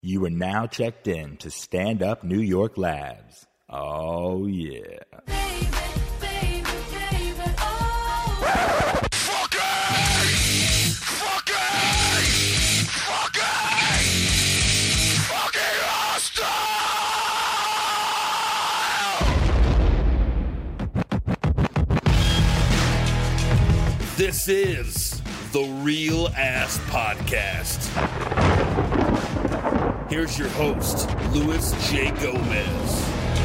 You are now checked in to Stand Up New York Labs. Oh, yeah. Baby, baby, baby, oh. This is the Real Ass Podcast. Here's your host, Louis J. Gomez.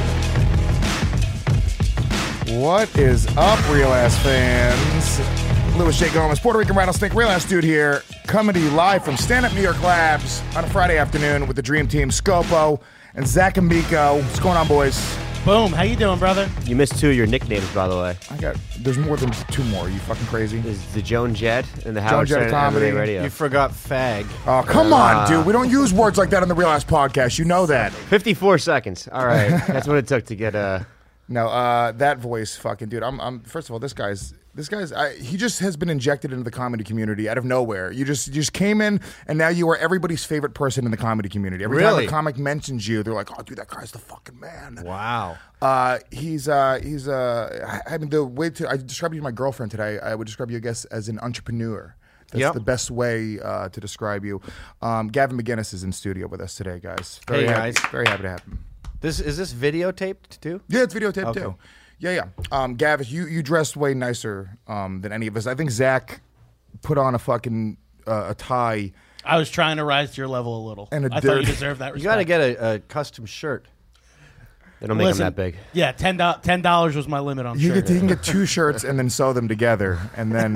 What is up, Real Ass fans? Louis J. Gomez, Puerto Rican Rattlesnake, Real Ass Dude here, coming to you live from Stand Up New York Labs on a Friday afternoon with the Dream Team, Scopo and Zach and Miko. What's going on, boys? Boom. How you doing, brother? You missed two of your nicknames, by the way. There's more than two more. You fucking crazy? There's the Joan Jett and the Howard Jett Stern comedy. MMA Radio. You forgot fag. Oh, come on, dude. We don't use words like that on the Real Ass Podcast. You know that. 54 seconds. All right. That's what it took to get No, that voice, fucking dude. I'm first of all, this guy's he just has been injected into the comedy community out of nowhere. You just came in, and now you are everybody's favorite person in the comedy community. Every time a comic mentions you, they're like, "Oh, dude, that guy's the fucking man." Wow. He's I mean, the way I describe you to my girlfriend today, I would describe you, I guess, as an entrepreneur. That's the best way to describe you. Gavin McGinnis is in studio with us today, guys. Very happy to have him. Is this videotaped too? Yeah, it's videotaped too. Yeah. Gavis, you dressed way nicer than any of us. I think Zach put on a fucking a tie. I was trying to rise to your level a little. And I thought you deserved that respect. You got to get a custom shirt. They don't make them that big. Yeah, $10 was my limit on shirts. You can get two shirts and then sew them together and then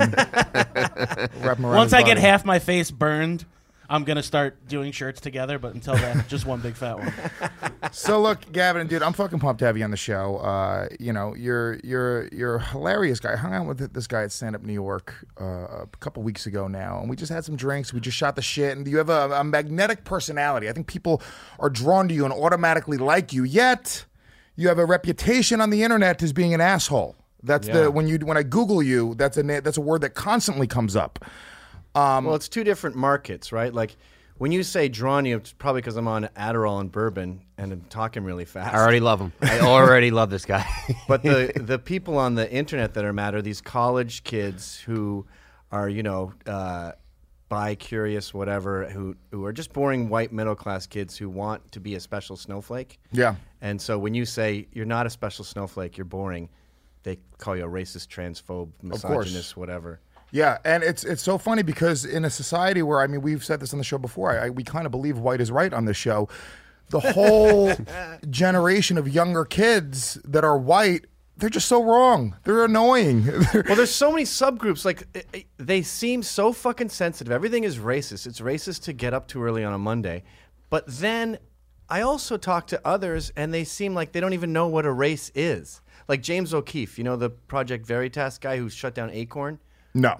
wrap them around. Once his I get body. half my face burned, I'm gonna start doing shirts together. But until then, just one big fat one. So look, Gavin, dude, I'm fucking pumped to have you on the show. You know, you're a hilarious guy. I hung out with this guy at Stand Up New York a couple weeks ago now, and we just had some drinks. We just shot the shit, and you have a magnetic personality. I think people are drawn to you and automatically like you. Yet you have a reputation on the internet as being an asshole. That's when I Google you, that's a word that constantly comes up. Well, it's two different markets, right? Like when you say drawn you, it's probably because I'm on Adderall and bourbon and I'm talking really fast. I already love him. I already love this guy. But the people on the internet that are mad are these college kids who are, bi-curious, whatever, who are just boring white middle-class kids who want to be a special snowflake. Yeah. And so when you say you're not a special snowflake, you're boring, they call you a racist, transphobe, misogynist, whatever. Yeah, and it's so funny because in a society where, I mean, we've said this on the show before, we kind of believe white is right on this show. The whole generation of younger kids that are white, they're just so wrong. They're annoying. Well, there's so many subgroups. Like, they seem so fucking sensitive. Everything is racist. It's racist to get up too early on a Monday. But then I also talk to others, and they seem like they don't even know what a race is. Like James O'Keefe, you know, the Project Veritas guy who shut down Acorn? No.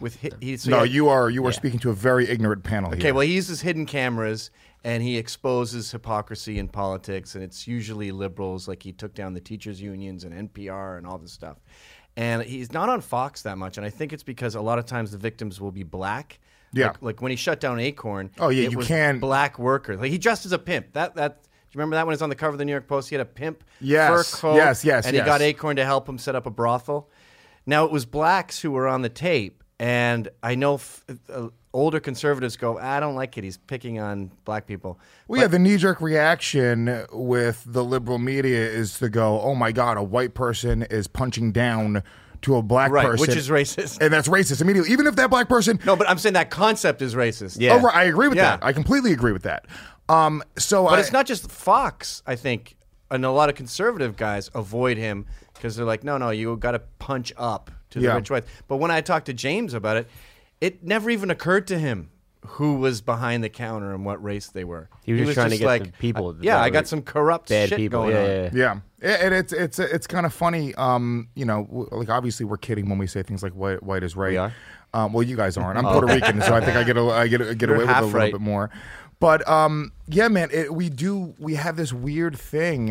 You are speaking to a very ignorant panel here. Okay, well, he uses hidden cameras, and he exposes hypocrisy in politics, and it's usually liberals. Like, he took down the teachers' unions and NPR and all this stuff. And he's not on Fox that much, and I think it's because a lot of times the victims will be black. Yeah. Like when he shut down Acorn, it was black workers. Like, he dressed as a pimp. Do you remember that when it's on the cover of the New York Post? He had a pimp fur coat, and he got Acorn to help him set up a brothel. Now, it was blacks who were on the tape. And I know older conservatives go, I don't like it. He's picking on black people. Well, the knee-jerk reaction with the liberal media is to go, oh, my God, a white person is punching down to a black person. Which is racist. And that's racist immediately. Even if that black person... No, but I'm saying that concept is racist. Yeah. Oh, right. I agree with that. I completely agree with that. But it's not just Fox, I think. And a lot of conservative guys avoid him because they're like, no, you got to punch up to the rich whites. But when I talked to James about it, it never even occurred to him who was behind the counter and what race they were. He was just trying to get like, the people. I got some corrupt bad shit people going on. Yeah. And it's kind of funny. Like, obviously we're kidding when we say things like white is right. We are? Well, you guys aren't. I'm Puerto Rican, so I think I get away with it a little bit more. But man, we have this weird thing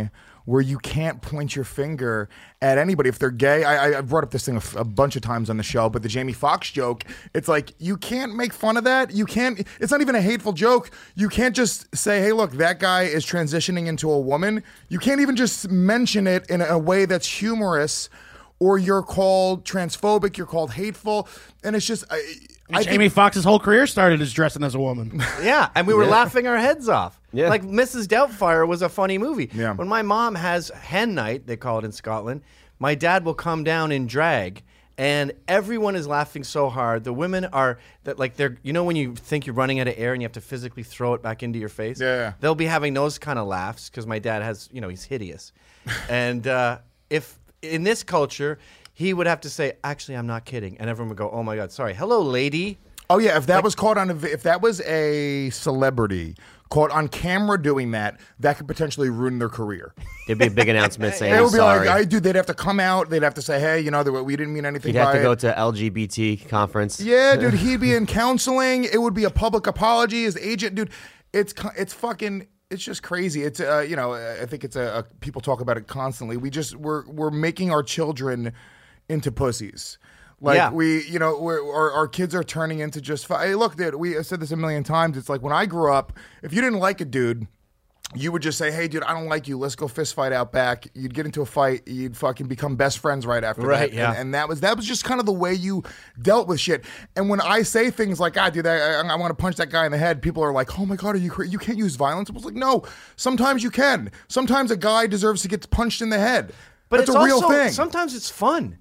where you can't point your finger at anybody if they're gay. I brought up this thing a bunch of times on the show, but the Jamie Foxx joke, it's like, you can't make fun of that. You can't, it's not even a hateful joke. You can't just say, hey, look, that guy is transitioning into a woman. You can't even just mention it in a way that's humorous, or you're called transphobic, you're called hateful. And it's just, Jamie Foxx's whole career started as dressing as a woman. Yeah, and we were laughing our heads off. Yeah. Like Mrs. Doubtfire was a funny movie. Yeah. When my mom has hen night, they call it in Scotland, my dad will come down in drag, and everyone is laughing so hard. The women are they're when you think you're running out of air and you have to physically throw it back into your face. Yeah. They'll be having those kind of laughs because my dad has he's hideous, and if in this culture he would have to say, actually, I'm not kidding, and everyone would go, oh my God, sorry, hello, lady. Oh yeah, if that was caught on if that was a celebrity caught on camera doing that, that could potentially ruin their career. There'd be a big announcement saying, It would be sorry. like, dude, they'd have to come out. They'd have to say, hey, we didn't mean anything He'd by have to it. go to LGBT conference. Yeah, dude, he'd be in counseling. It would be a public apology. His agent, dude, it's fucking. It's just crazy. It's I think it's people talk about it constantly. We're making our children into pussies. Like Yeah. our kids are turning into just. Hey, look, dude, I said this a million times. It's like when I grew up, if you didn't like a dude, you would just say, hey, dude, I don't like you. Let's go fist fight out back. You'd get into a fight. You'd fucking become best friends right after Right, that. yeah. And that was just kind of the way you dealt with shit. And when I say things like, dude, I want to punch that guy in the head, people are like, oh my God, are you crazy? You can't use violence. I was like, no, sometimes you can. Sometimes a guy deserves to get punched in the head. But That's it's a real also, thing. Sometimes it's fun.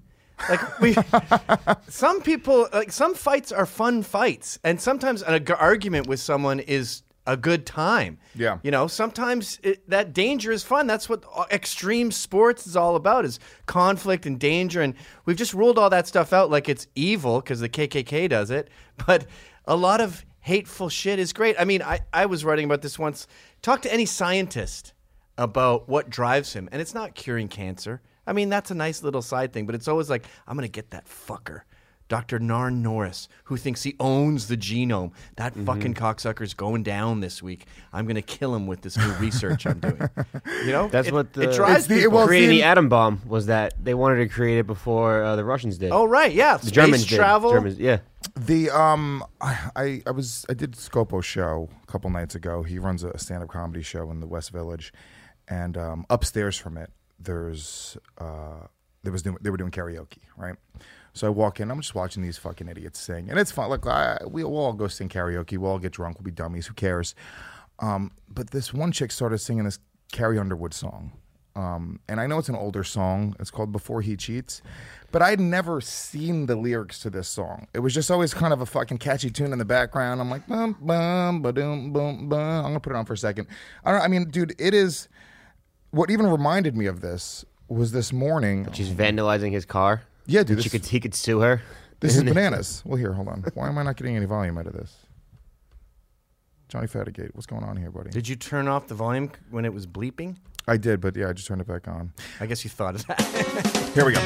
Some people, some fights are fun fights, and sometimes an argument with someone is a good time. Yeah. Sometimes that danger is fun. That's what extreme sports is all about, is conflict and danger. And we've just ruled all that stuff out like it's evil because the KKK does it. But a lot of hateful shit is great. I mean, I was writing about this once. Talk to any scientist about what drives him, and it's not curing cancer. I mean, that's a nice little side thing, but it's always like, I'm going to get that fucker, Dr. Narn Norris, who thinks he owns the genome. That fucking cocksucker's going down this week. I'm going to kill him with this new research I'm doing. That's what it drives people. creating the atom bomb was, that they wanted to create it before the Russians did. Oh, right, yeah. the Germans travel. did. Germans, yeah. The I did Scopo's show a couple nights ago. He runs a stand-up comedy show in the West Village, and upstairs from it, they were doing karaoke, right? So I walk in, I'm just watching these fucking idiots sing, and it's fun. Look, we'll all go sing karaoke, we'll all get drunk, we'll be dummies, who cares? But this one chick started singing this Carrie Underwood song, and I know it's an older song. It's called "Before He Cheats," but I'd never seen the lyrics to this song. It was just always kind of a fucking catchy tune in the background. I'm like, bum bum ba-dum bum bum. I'm gonna put it on for a second. I mean, dude, it is. What even reminded me of this was this morning. She's vandalizing his car. Yeah, dude. He could sue her. This is bananas. Well, here, hold on. Why am I not getting any volume out of this? Johnny Fatigate, what's going on here, buddy? Did you turn off the volume when it was bleeping? I did, but yeah, I just turned it back on. I guess you thought of that. Here we go.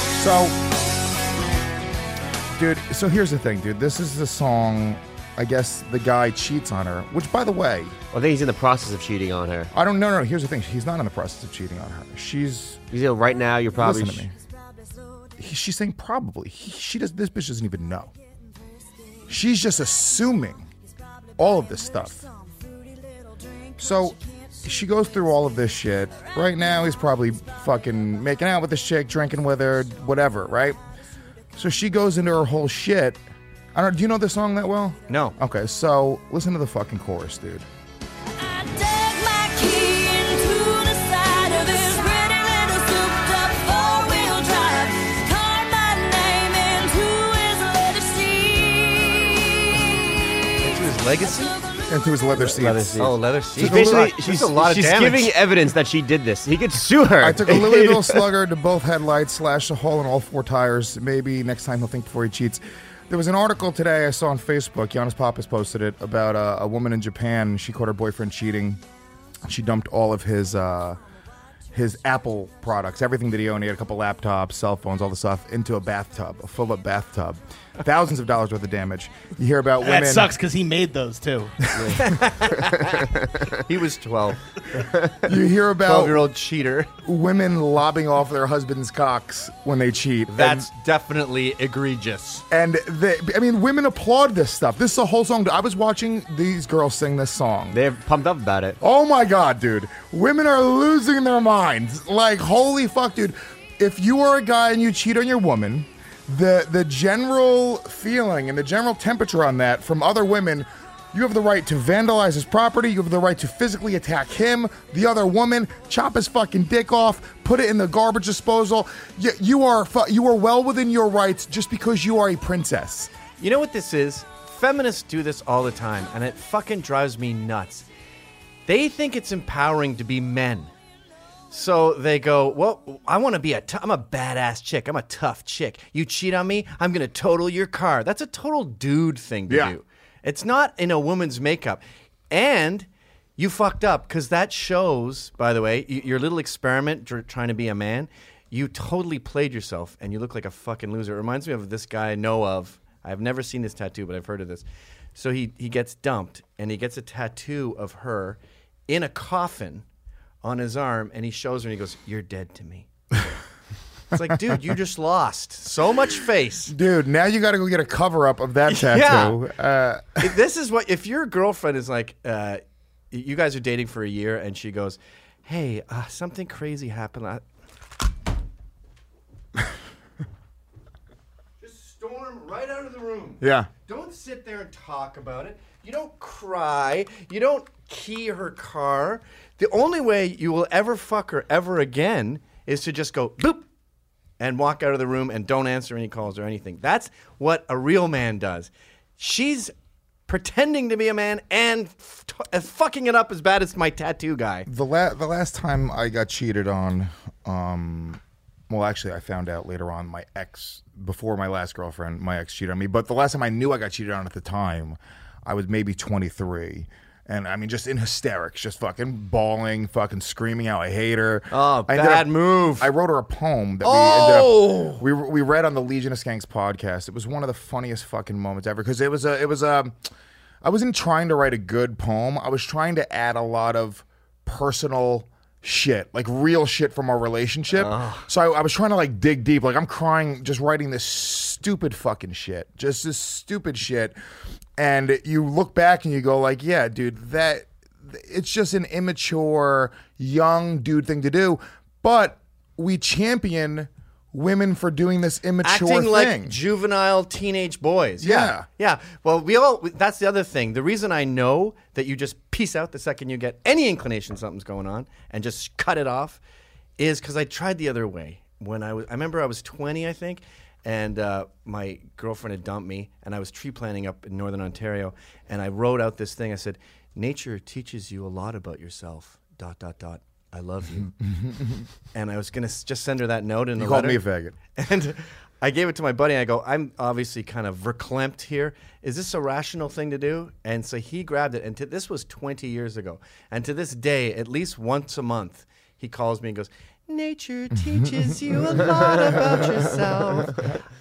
So here's the thing, dude. This is the song. I guess the guy cheats on her, which, by the way, I think he's in the process of cheating on her. I don't know. No, here's the thing. He's not in the process of cheating on her. She's. Right now, you're probably. Listen to me. She's saying probably. She does. This bitch doesn't even know. She's just assuming all of this stuff. So she goes through all of this shit. Right now, he's probably fucking making out with this chick, drinking with her, whatever, right? So she goes into her whole shit. Do you know this song that well? No. Okay, so listen to the fucking chorus, dude. I dug my key into the side of his pretty little souped-up four-wheel drive. Carved my name into his leather seat. Into his legacy? Into his leather seats. Leather seats. Oh, leather seat. She's a lot of she's damage. giving evidence that she did this. He could sue her. I took a Louisville Slugger to both headlights, slashed a hole in all four tires. Maybe next time he'll think before he cheats. There was an article today I saw on Facebook. Giannis Papas posted it about a woman in Japan. She caught her boyfriend cheating. She dumped all of his Apple products, everything that he owned. He had a couple laptops, cell phones, all the stuff, into a bathtub, a full-up bathtub. thousands of dollars worth of damage. You hear about women. That sucks because he made those too. He was 12. You hear about 12-year-old cheater. women lobbing off their husbands' cocks when they cheat. That's definitely egregious. And women applaud this stuff. This is a whole song. I was watching these girls sing this song. They're pumped up about it. Oh my God, dude. Women are losing their minds. Like, holy fuck, dude. If you are a guy and you cheat on your woman, the general feeling and the general temperature on that from other women, you have the right to vandalize his property. You have the right to physically attack him, the other woman, chop his fucking dick off, put it in the garbage disposal. You are well within your rights just because you are a princess. You know what this is? Feminists do this all the time, and it fucking drives me nuts. They think it's empowering to be men. So they go, well, I want to be I'm a badass chick. I'm a tough chick. You cheat on me, I'm going to total your car. That's a total dude thing to do. It's not in a woman's makeup. And you fucked up because that shows, by the way, your little experiment trying to be a man, you totally played yourself and you look like a fucking loser. It reminds me of this guy I know of. I've never seen this tattoo, but I've heard of this. So he gets dumped and he gets a tattoo of her in a coffin on his arm, and he shows her and he goes, "You're dead to me." It's like, dude, you just lost so much face. Dude, now you got to go get a cover-up of that tattoo. Yeah. This is what, if your girlfriend is like, you guys are dating for a year, and she goes, "Hey, something crazy happened." Just storm right out of the room. Yeah. Don't sit there and talk about it. You don't cry. You don't key her car. The only way you will ever fuck her ever again is to just go boop and walk out of the room and don't answer any calls or anything. That's what a real man does. She's pretending to be a man and fucking it up as bad as my tattoo guy. The last time I got cheated on, well, actually, I found out later on my ex, before my last girlfriend, my ex cheated on me. But the last time I knew I got cheated on at the time, I was maybe 23. And I mean, just in hysterics, just fucking bawling, fucking screaming out, I hate her. Oh, bad move. I wrote her a poem that we read on the Legion of Skanks podcast. It was one of the funniest fucking moments ever because I wasn't trying to write a good poem. I was trying to add a lot of personal shit, like real shit from our relationship. So I was trying to like dig deep. Like I'm crying just writing this stupid fucking shit. Just this stupid shit. And you look back and you go like, yeah, dude, that it's just an immature, young dude thing to do. But we champion women for doing this immature acting thing. like juvenile teenage boys. Yeah. Yeah. Well, that's the other thing. The reason I know that you just peace out the second you get any inclination something's going on and just cut it off is because I tried the other way. I remember I was 20, I think, and my girlfriend had dumped me, and I was tree planting up in northern Ontario, and I wrote out this thing. I said, "Nature teaches you a lot about yourself, ... I love you." And I was going to just send her that note in the letter. You called me a faggot. And I gave it to my buddy, and I go, "I'm obviously kind of verklempt here. Is this a rational thing to do?" And so he grabbed it, and this was 20 years ago. And to this day, at least once a month, he calls me and goes, "Nature teaches you a lot about yourself.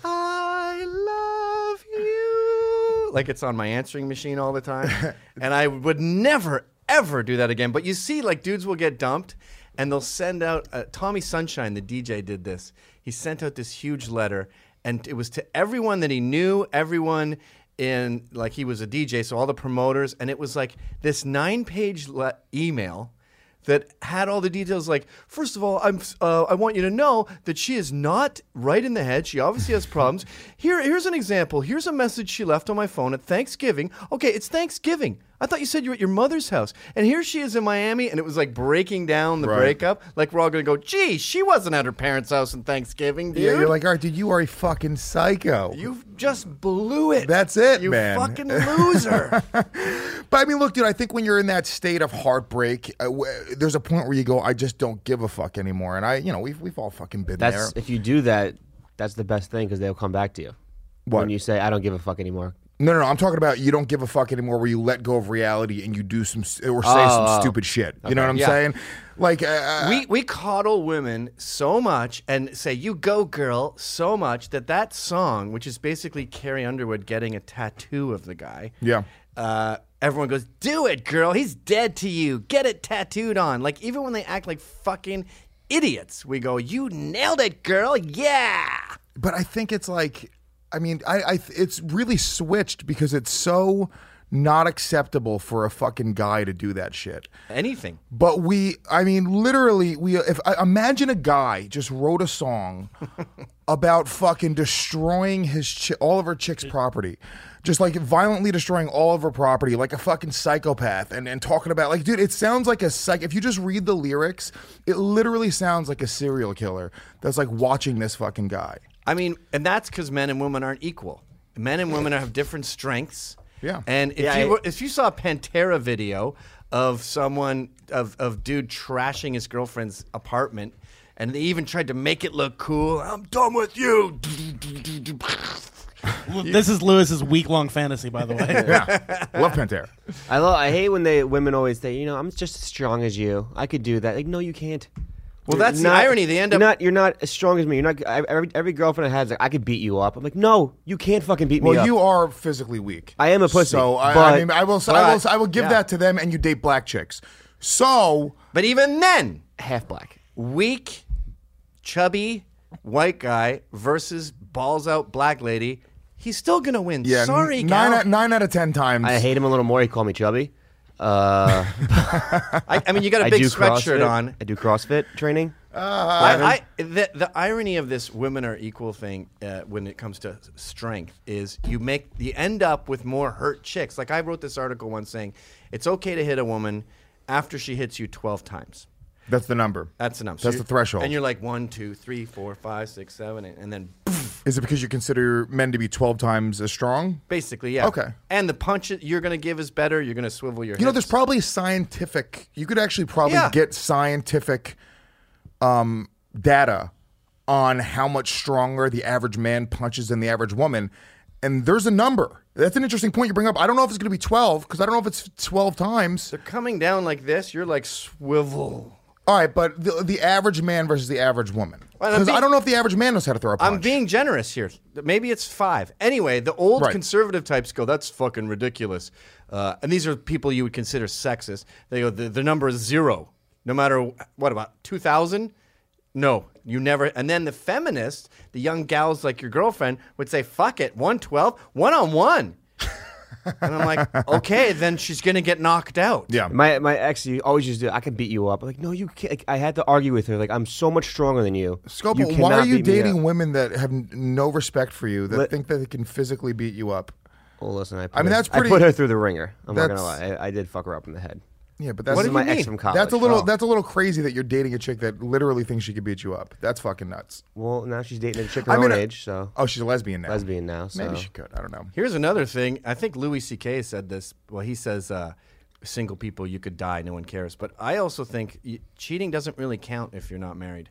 I love you." Like it's on my answering machine all the time. And I would never, ever do that again. But you see, like, dudes will get dumped, and they'll send out Tommy Sunshine, the DJ, did this. He sent out this huge letter, and it was to everyone that he knew, everyone in, like, he was a DJ, so all the promoters, and it was like this 9-page email that had all the details, like, first of all, I want you to know that she is not right in the head. She obviously has problems. Here's an example. Here's a message she left on my phone at Thanksgiving. Okay, it's Thanksgiving. I thought you said you were at your mother's house. And here she is in Miami, and it was like breaking down the breakup. Like we're all going to go, gee, she wasn't at her parents' house on Thanksgiving, dude. Yeah, you're like, all right, dude, you are a fucking psycho. You just blew it. That's it, you man. You fucking loser. But I mean, look, dude, I think when you're in that state of heartbreak, there's a point where you go, I just don't give a fuck anymore. And we've all fucking been there. If you do that, that's the best thing because they'll come back to you. What? When you say, I don't give a fuck anymore. No, I'm talking about you don't give a fuck anymore where you let go of reality and you do some or say some stupid shit. You know what I'm saying? Like we coddle women so much and say "you go, girl" so much that song, which is basically Carrie Underwood getting a tattoo of the guy. Yeah. Everyone goes, "Do it, girl. He's dead to you. Get it tattooed on." Like even when they act like fucking idiots, we go, "You nailed it, girl. Yeah." But I think it's like, I mean, it's really switched because it's so not acceptable for a fucking guy to do that shit. Anything. But literally, if I imagine a guy just wrote a song about fucking destroying all of her chick's property, just like violently destroying all of her property, like a fucking psychopath, and talking about like, dude, it sounds like if you just read the lyrics, it literally sounds like a serial killer that's like watching this fucking guy. I mean, and that's because men and women aren't equal. Men and women have different strengths. Yeah. And if you saw a Pantera video of someone of dude trashing his girlfriend's apartment, and they even tried to make it look cool. I'm done with you. This is Lewis's week-long fantasy, by the way. Yeah, love Pantera. I hate when women always say, I'm just as strong as you. I could do that. Like, no, you can't. Well, that's the irony. They end up. You're not as strong as me. You're not. Every girlfriend I had is like, I could beat you up. I'm like, no, you can't fucking beat me up. Well, you are physically weak. I am a pussy. So I will give that to them, and you date black chicks. So, but even then, half black, weak, chubby, white guy versus balls out black lady. He's still gonna win. Yeah, sorry, nine out of 10 times. I hate him a little more. He called me chubby. I mean, you got a big sweatshirt on. I do CrossFit training. The irony of this women are equal thing when it comes to strength is you end up with more hurt chicks. Like I wrote this article once saying it's okay to hit a woman after she hits you 12 times. That's the number. That's the number. That's the threshold. And you're like 1, 2, 3, 4, 5, 6, 7, 8, and then poof. Is it because you consider men to be 12 times as strong? Basically, yeah. Okay. And the punch you're going to give is better. You're going to swivel your You know, hips. there's probably scientific. You could actually probably get scientific data on how much stronger the average man punches than the average woman. And there's a number. That's an interesting point you bring up. I don't know if it's going to be 12 because I don't know if it's 12 times. They're coming down like this. You're like swivel. All right, but the average man versus the average woman. Well, Because I don't know if the average man knows how to throw a punch. I'm being generous here. Maybe it's 5. Anyway, the old conservative types go, that's fucking ridiculous. And these are people you would consider sexist. They go, the number is 0. No matter, what about 2,000? No, you never. And then the feminists, the young gals like your girlfriend, would say, fuck it, 112, 1-on-1. And I'm like, okay, then she's going to get knocked out. Yeah. My ex, you always used to, I can beat you up. I'm like, no, you can't. Like, I had to argue with her. Like, I'm so much stronger than you. Scopo, You why cannot are you beat me dating up. women that have no respect for you, that think that they can physically beat you up? Well, listen, I that's pretty. I put her through the ringer. I'm not going to That's- lie. I did fuck her up in the head. Yeah, but This that's is my ex from college. That's a little crazy that you're dating a chick that literally thinks she could beat you up. That's fucking nuts. Well, now she's dating a chick her own age, so. Oh, she's a lesbian now. Lesbian now, so. Maybe she could. I don't know. Here's another thing. I think Louis C.K. said this. Well, he says single people, you could die, no one cares. But I also think cheating doesn't really count if you're not married.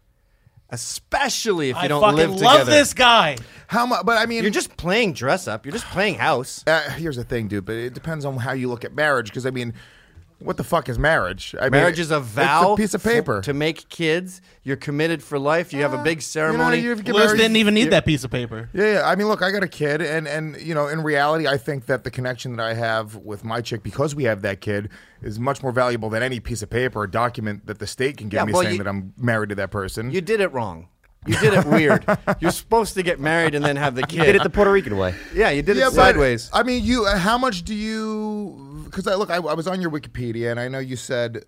Especially if you don't live together. I fucking love this guy. How much? But I mean, You're just playing dress up. You're just playing house. here's the thing, dude. But it depends on how you look at marriage. Because I mean, what the fuck is marriage? Marriage is a vow. It's a piece of paper. to make kids. You're committed for life. You have a big ceremony. You get Lewis married- didn't even need that piece of paper. Yeah. I mean, look, I got a kid, and you know, in reality, I think that the connection that I have with my chick, because we have that kid, is much more valuable than any piece of paper or document that the state can give me saying that I'm married to that person. You did it wrong. You did it weird. You're supposed to get married and then have the kid. You did it the Puerto Rican way. Yeah, you did it but, sideways. I mean, how much do you? Because I was on your Wikipedia, and I know you said,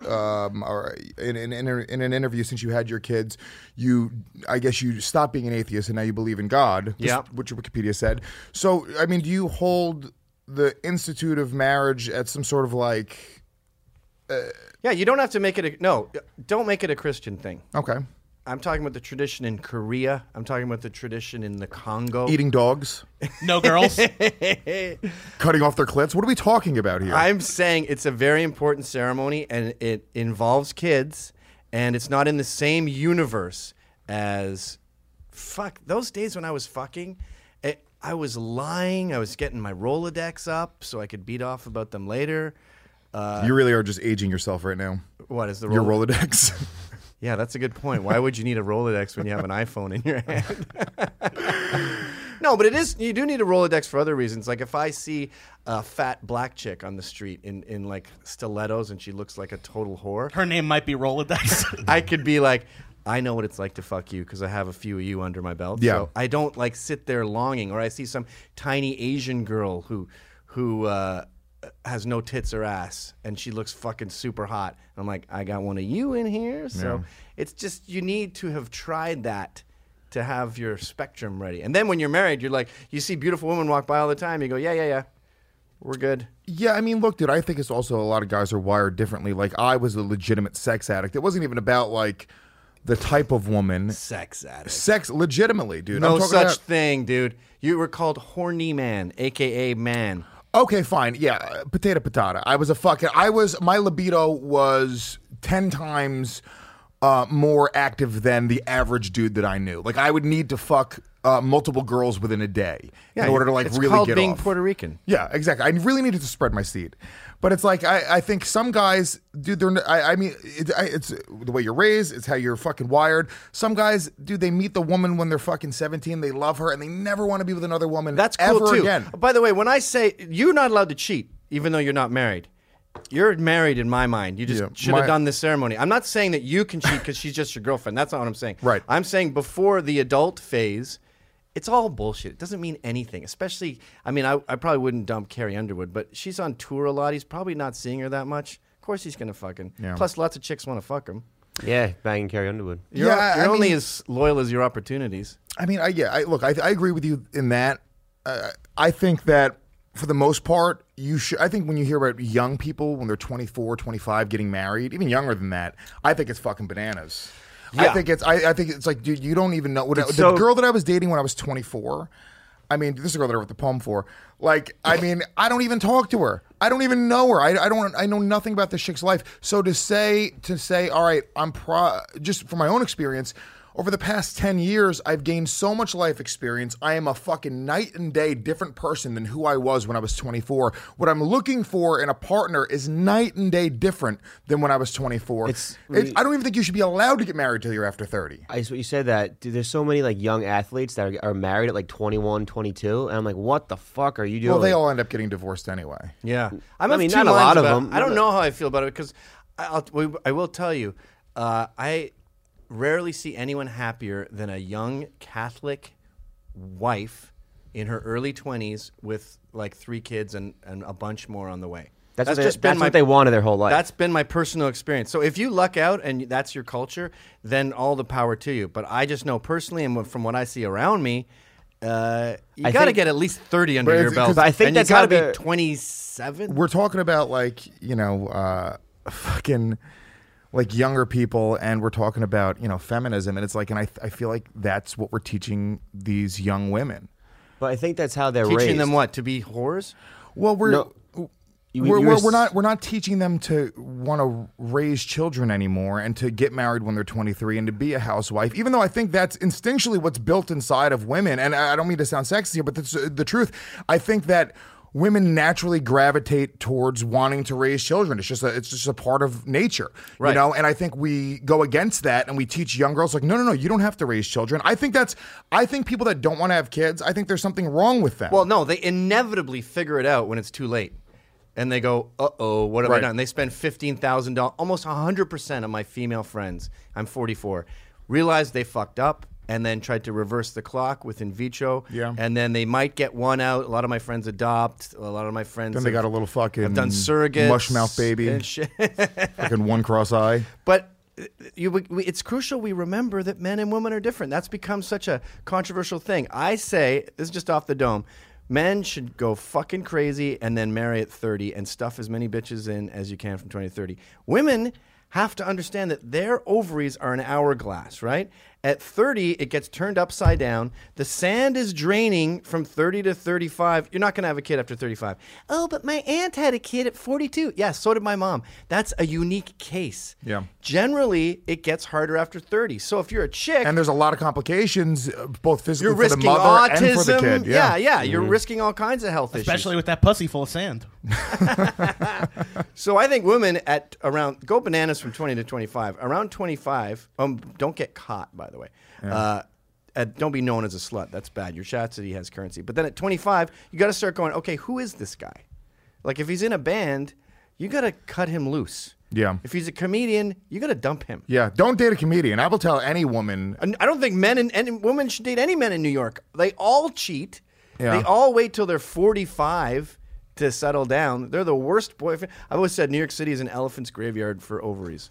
or in an interview, since you had your kids, I guess you stopped being an atheist and now you believe in God. Yeah, what your Wikipedia said. So, I mean, do you hold the Institute of Marriage at some sort of like? Yeah, you don't have to make it don't make it a Christian thing. Okay. I'm talking about the tradition in Korea. I'm talking about the tradition in the Congo. Eating dogs, No girls. cutting off their clits. What are we talking about here? I'm saying it's a very important ceremony, and it involves kids, and it's not in the same universe as those days when I was fucking. I was lying. I was getting my Rolodex up so I could beat off about them later. You really are just aging yourself right now. What is the Your Rolodex? Rolodex. Yeah, that's a good point. Why would you need a Rolodex when you have an iPhone in your hand? No, but you do need a Rolodex for other reasons. Like if I see a fat black chick on the street in like stilettos and she looks like a total whore, Her name might be Rolodex. I could be like, I know what it's like to fuck you because I have a few of you under my belt. Yeah. So I don't like sit there longing. Or I see some tiny Asian girl who has no tits or ass and she looks fucking super hot. I'm like, I got one of you in here. So it's just, you need to have tried that to have your spectrum ready. And then when you're married, you're like, you see beautiful women walk by all the time. You go, yeah, we're good. Yeah, I mean, look, dude, I think it's also a lot of guys are wired differently. Like, I was a legitimate sex addict. It wasn't even about, like, the type of woman. Sex addict. Sex, legitimately, dude. No I'm talking such about, thing, dude. You were called horny man, a.k.a. man. Okay, fine. Yeah, potato, patata. My libido was 10 times more active than the average dude that I knew. Like, I would need to fuck multiple girls within a day in order to, like, it's really called get being off. Puerto Rican. Yeah, exactly. I really needed to spread my seed. But it's like, I think some guys, dude, it's the way you're raised, it's how you're fucking wired. Some guys, dude, they meet the woman when they're fucking 17, they love her, and they never want to be with another woman That's cool, ever too. again. By the way, when I say you're not allowed to cheat, even though you're not married, you're married in my mind. You just should have done this ceremony. I'm not saying that you can cheat because she's just your girlfriend. That's not what I'm saying. Right. I'm saying before the adult phase, it's all bullshit. It doesn't mean anything. Especially, I mean, I probably wouldn't dump Carrie Underwood, but she's on tour a lot. He's probably not seeing her that much. Of course he's going to fuck him. Yeah. Plus, lots of chicks want to fuck him. Yeah, banging Carrie Underwood. You're I only mean- as loyal as your opportunities. I mean, I agree with you in that. I think that for the most part, I think when you hear about young people when they're 24, 25 getting married, even younger than that, I think it's fucking bananas. Yeah. I think it's like, dude, you don't even know. So- The girl that I was dating when I was 24, I mean, this is a girl that I wrote the poem for. Like, I mean, I don't even talk to her. I don't even know her. I know nothing about this chick's life. So to say, all right, just from my own experience, over the past 10 years, I've gained so much life experience. I am a fucking night and day different person than who I was when I was 24. What I'm looking for in a partner is night and day different than when I was 24. I don't even think you should be allowed to get married till you're after 30. You said that, dude, there's so many like young athletes that are married at like 21, 22, and I'm like, what the fuck are you doing? Well, they all end up getting divorced anyway. Yeah. I mean, not a lot of them. I don't know how I feel about it because I will tell you, I rarely see anyone happier than a young Catholic wife in her early 20s with like 3 kids and a bunch more on the way. That's what they wanted their whole life. That's been my personal experience. So if you luck out and that's your culture, then all the power to you. But I just know personally, and from what I see around me, you got to get at least 30 under your belt. I think and that's you got how to be 27. We're talking about like, fucking like younger people, and we're talking about, feminism, and it's like, and I feel like that's what we're teaching these young women. But I think that's how they're raised. Teaching them what? To be whores? Well, we're you're not teaching them to want to raise children anymore and to get married when they're 23 and to be a housewife, even though I think that's instinctually what's built inside of women. And I don't mean to sound sexy here, but that's the truth. I think that women naturally gravitate towards wanting to raise children. It's just a part of nature, right. And I think we go against that and we teach young girls like, no, you don't have to raise children. I think people that don't want to have kids, I think there's something wrong with them. Well, no, they inevitably figure it out when it's too late. And they go, uh-oh, what have I done? And they spend $15,000. Almost 100% of my female friends, I'm 44, realized they fucked up and then tried to reverse the clock with in vitro. Yeah. And then they might get one out. A lot of my friends adopt. A lot of my friends then they got a little fucking have done surrogates. mush mouth baby. And shit. Fucking one cross eye. But it's crucial we remember that men and women are different. That's become such a controversial thing. I say, this is just off the dome, men should go fucking crazy and then marry at 30 and stuff as many bitches in as you can from 20 to 30. Women have to understand that their ovaries are an hourglass, right? At 30, it gets turned upside down. The sand is draining from 30 to 35. You're not going to have a kid after 35. Oh, but my aunt had a kid at 42. Yeah, so did my mom. That's a unique case. Yeah. Generally, it gets harder after 30. So if you're a chick, And there's a lot of complications, both physically you're for the risking mother autism. and for the kid. Yeah, you're risking all kinds of health Especially issues. with that pussy full of sand. So I think women at around go bananas from 20 to 25. Around 25, don't get caught, by the way. Don't be known as a slut. That's bad. Your chastity has currency. But then at 25, you got to start going, okay, who is this guy? Like if he's in a band, you got to cut him loose. Yeah. If he's a comedian, you got to dump him. Yeah, don't date a comedian. I will tell any woman. And I don't think men and women should date any men in New York. They all cheat. Yeah. They all wait till they're 45 to settle down. They're the worst boyfriend. I've always said New York City is an elephant's graveyard for ovaries.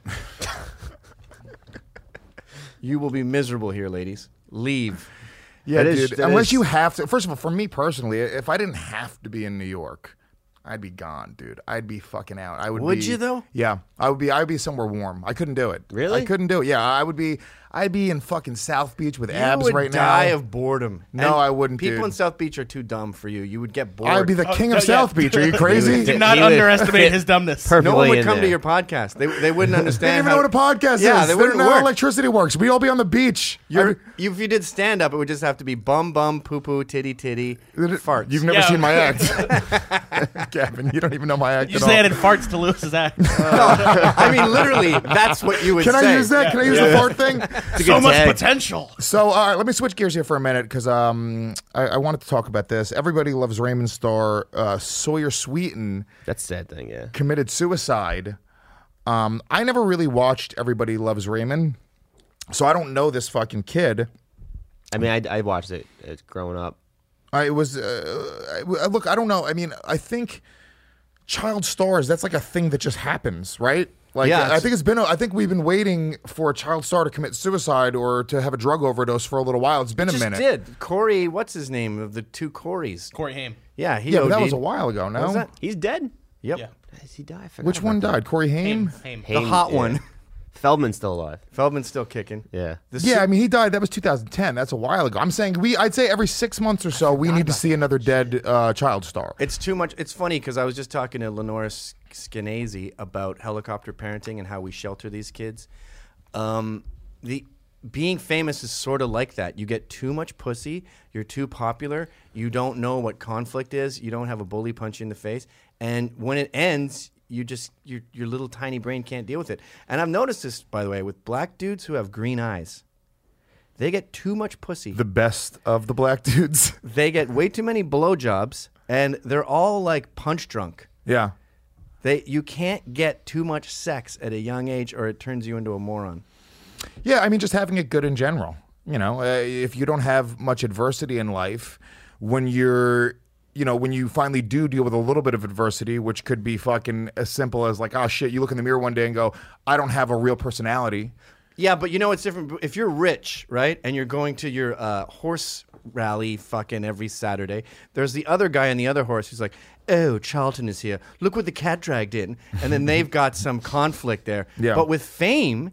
You will be miserable here, ladies. Leave. Yeah, That is- dude. that Unless is- you have to. First of all, for me personally, if I didn't have to be in New York, I'd be gone, dude. I'd be fucking out. I would. Would be, you, though? Yeah, I would be. I'd be somewhere warm. I couldn't do it. Really? I couldn't do it. Yeah, I would be. I'd be in fucking South Beach with You abs would right die now. of boredom. No, And I wouldn't, People dude. in South Beach are too dumb for you. You would get bored. I'd be the king of yeah. South Beach. Are you crazy? Do He not would underestimate fit his dumbness. perfectly No one would in come to there. your podcast. They wouldn't They understand. don't even know what a podcast is. Yeah, they They wouldn't don't know how work. electricity works. We'd all be on the beach. If you did stand up, it would just have to be bum bum poo poo titty titty farts. You've never Yeah. seen my act, Gavin. You don't even know my act You at just all. added farts to Lewis's act. I mean, literally, that's what you would Can say. I use that? Can I use the fart thing? So much tag. potential. So, all right, let me switch gears here for a minute because I wanted to talk about this. Everybody Loves Raymond star Sawyer Sweeten That's a sad thing, yeah. committed suicide. I never really watched Everybody Loves Raymond, so I don't know this fucking kid. I mean, I watched it growing up. It was look. I don't know. I mean, I think child stars. That's like a thing that just happens, right? Like, Yeah, I it's- think it's been. I think we've been waiting for a child star to commit suicide or to have a drug overdose for a little while. It's been a Just minute. did. Corey, what's his name of the two Corys? Corey Haim. Yeah, he Yeah, but that OD'd. was a while ago. No, Was that? He's dead. Yep. Yeah. Does he die? I forgot which about one that. died? Corey Haim. Haim. The hot one. Feldman's still alive. Feldman's still kicking. Yeah. Yeah, I mean, he died. That was 2010. That's a while ago. I'm saying I'd say every 6 months or so, we need to see another dead child star. It's too much. It's funny because I was just talking to Lenora Skenazy about helicopter parenting and how we shelter these kids. The being famous is sort of like that. You get too much pussy. You're too popular. You don't know what conflict is. You don't have a bully punch you in the face. And when it ends, you just your little tiny brain can't deal with it. And I've noticed this, by the way, with black dudes who have green eyes. They get too much pussy. The best of the black dudes. They get way too many blowjobs, and they're all like punch drunk. Yeah. You can't get too much sex at a young age, or it turns you into a moron. Yeah, I mean, just having it good in general. You know, if you don't have much adversity in life, when when you finally do deal with a little bit of adversity, which could be fucking as simple as like, oh shit, you look in the mirror one day and go, I don't have a real personality. Yeah, but you know it's different. If you're rich, right, and you're going to your horse rally fucking every Saturday, there's the other guy on the other horse who's like, oh, Charlton is here. Look what the cat dragged in. And then they've got some conflict there. Yeah. But with fame,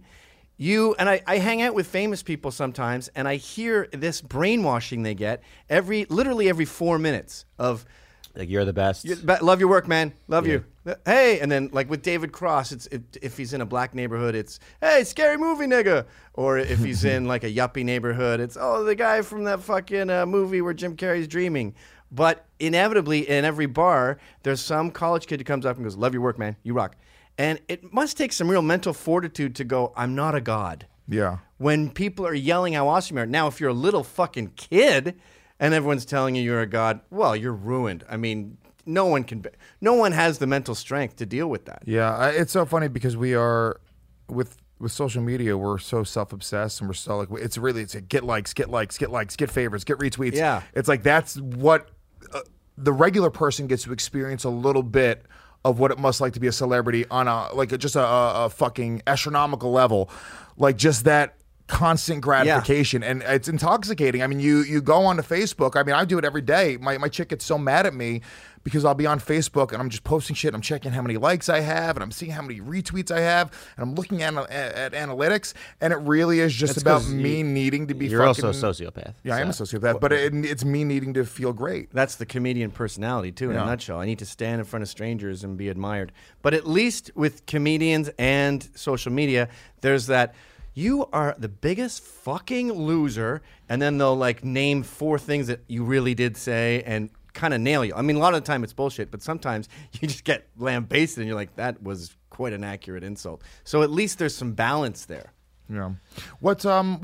I hang out with famous people sometimes, and I hear this brainwashing they get literally every 4 minutes of, Like, you're the best. love your work, man. Love you. Hey, and then like with David Cross, if he's in a black neighborhood, it's hey, scary movie nigga. Or if he's in like a yuppie neighborhood, it's the guy from that fucking movie where Jim Carrey's dreaming. But inevitably, in every bar, there's some college kid who comes up and goes, "Love your work, man. You rock." And it must take some real mental fortitude to go, "I'm not a god." Yeah. When people are yelling how awesome you are. Now, if you're a little fucking kid and everyone's telling you you're a god, well, you're ruined. I mean, no one has the mental strength to deal with that. Yeah, it's so funny because we are with social media. We're so self-obsessed, and we're so like it's a get likes, get favorites, get retweets. Yeah. It's like that's what the regular person gets to experience a little bit of what it must like to be a celebrity on just a fucking astronomical level, like just that constant gratification, and it's intoxicating. I mean, you go onto Facebook. I mean, I do it every day. My chick gets so mad at me because I'll be on Facebook and I'm just posting shit. I'm checking how many likes I have, and I'm seeing how many retweets I have, and I'm looking at analytics, and it really is just about me needing to be. You're fucking, also a sociopath. Yeah, I am a sociopath, but it's me needing to feel great. That's the comedian personality, too, in a nutshell. I need to stand in front of strangers and be admired. But at least with comedians and social media, there's that, you are the biggest fucking loser, and then they'll like name 4 things that you really did say and kind of nail you. I mean, a lot of the time it's bullshit, but sometimes you just get lambasted and you're like, that was quite an accurate insult. So at least there's some balance there. Yeah. What's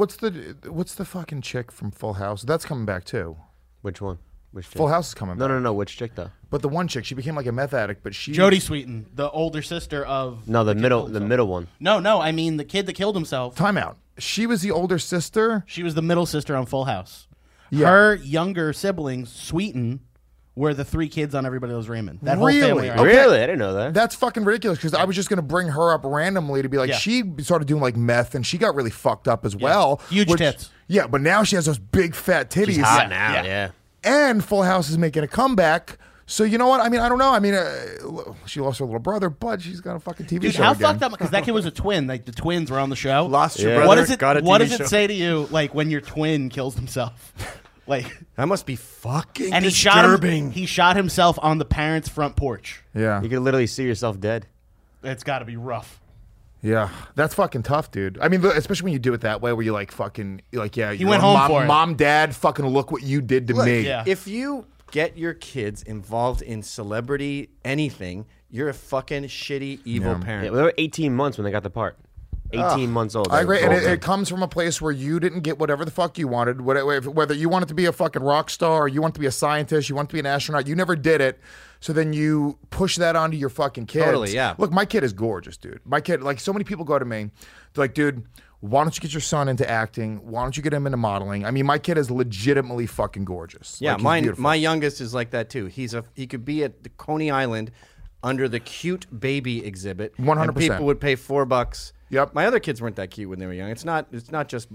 the fucking chick from Full House? That's coming back too. Which one? Which chick? Full House is coming back. No. Which chick though? But the one chick, she became like a meth addict, but she Jodie Sweetin, the older sister of No, the kid middle killed the himself. middle one. No, I mean the kid that killed himself. Time out. She was the older sister. She was the middle sister on Full House. Yeah. Her younger siblings, Sweetin, were the 3 kids on Everybody Loves Raymond. That whole Really? family. Are Okay. Really? I didn't know that. That's fucking ridiculous because I was just going to bring her up randomly to be like, Yeah. she started doing like meth and she got really fucked up as well. Huge tits. Yeah, but now she has those big fat titties. She's hot now. Yeah. And Full House is making a comeback. So you know what? I mean, I don't know. I mean, she lost her little brother, but she's got a fucking TV Dude, show how again. fucked up? Because that kid was a twin. Like the twins were on the show. Lost your Yeah. brother, What does it? got a What TV does show. it say to you? Like when your twin kills himself, like, That must be fucking and disturbing. he shot himself on the parents' front porch. Yeah, You could literally see yourself dead. It's got to be rough. yeah, that's fucking tough, dude. I mean, look, especially when you do it that way, where you like fucking, you're like, yeah, you went home mom, for it. Mom, dad, fucking look what you did to me. yeah. If you get your kids involved in celebrity anything, you're a fucking shitty, evil parent. Yeah, well, they were 18 months when they got the part. 18 months old. I agree, and Old, it comes from a place where you didn't get whatever the fuck you wanted. Whether you wanted to be a fucking rock star, or you want to be a scientist, you want to be an astronaut, you never did it. So then you push that onto your fucking kids. Totally, yeah. Look, my kid is gorgeous, dude. My kid, like, so many people go to me, they're like, dude, why don't you get your son into acting? Why don't you get him into modeling? I mean, my kid is legitimately fucking gorgeous. Yeah, Like, he's beautiful. my youngest is like that too. He could be at the Coney Island under the cute baby exhibit. 100%. And people would pay $4. Yep. My other kids weren't that cute when they were young. It's not just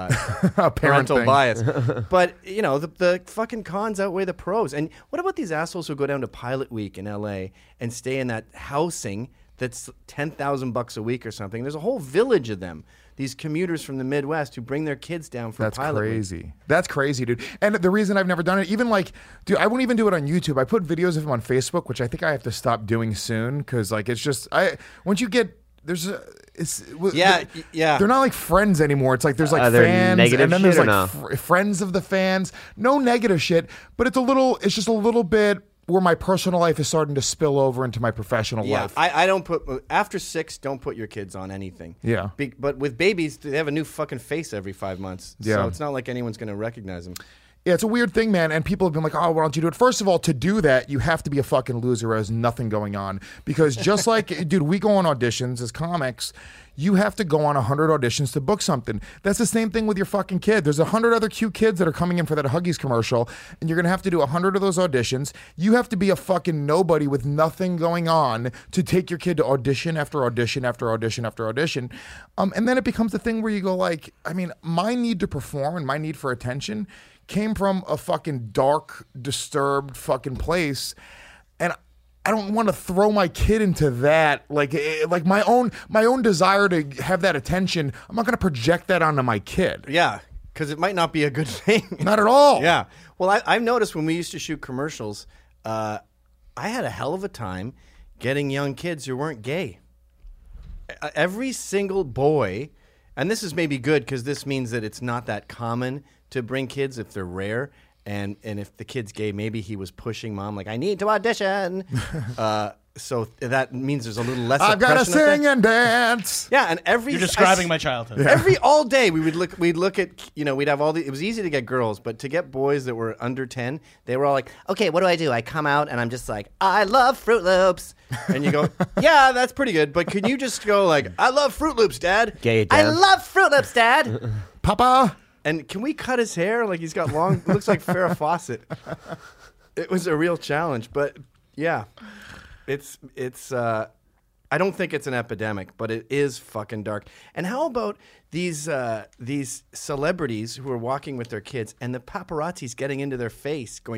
A parent parental thing. bias, but you know the fucking cons outweigh the pros. And what about these assholes who go down to Pilot Week in L.A. and stay in that housing that's $10,000 a week or something? There's a whole village of them. These commuters from the Midwest who bring their kids down for That's Pilot Week. crazy. That's crazy, dude. And the reason I've never done it, even like, dude, I won't even do it on YouTube. I put videos of him on Facebook, which I think I have to stop doing soon because, like, it's just once you get Yeah. They're not like friends anymore. It's like there's like there fans, negative and then there's shit like or friends of the fans. No negative shit, but it's just a little bit where my personal life is starting to spill over into my professional Yeah, life. I don't put after 6. Don't put your kids on anything. Yeah. But with babies, they have a new fucking face every 5 months. Yeah. So it's not like anyone's going to recognize them. Yeah, it's a weird thing, man. And people have been like, oh, why don't you do it? First of all, to do that, you have to be a fucking loser who has nothing going on. Because just like, dude, we go on auditions as comics. You have to go on 100 auditions to book something. That's the same thing with your fucking kid. There's 100 other cute kids that are coming in for that Huggies commercial, and you're going to have to do 100 of those auditions. You have to be a fucking nobody with nothing going on to take your kid to audition after audition after audition after audition. And then it becomes the thing where you go like, I mean, my need to perform and my need for attention came from a fucking dark, disturbed fucking place. And I don't want to throw my kid into that, like my own desire to have that attention. I'm not going to project that onto my kid. Yeah, because it might not be a good thing. Not at all. Yeah. Well, I've noticed when we used to shoot commercials, I had a hell of a time getting young kids who weren't gay. Every single boy, and this is maybe good because this means that it's not that common to bring kids if they're rare. And if the kid's gay, maybe he was pushing mom like, I need to audition. So that means there's a little less. I've got to oppression, I think. sing and dance. Yeah, and You're describing my childhood. All day we'd look at, we'd have all the, it was easy to get girls, but to get boys that were under 10, they were all like, okay, what do? I come out and I'm just like, I love Fruit Loops. And you go, yeah, that's pretty good. But can you just go like, I love Fruit Loops, Dad. Gay it I down. love Fruit Loops, Dad. Papa. And can we cut his hair? Like he's got long, it looks like Farrah Fawcett. It was a real challenge, but yeah, it's I don't think it's an epidemic, but it is fucking dark. And how about these celebrities who are walking with their kids and the paparazzi's getting into their face, going,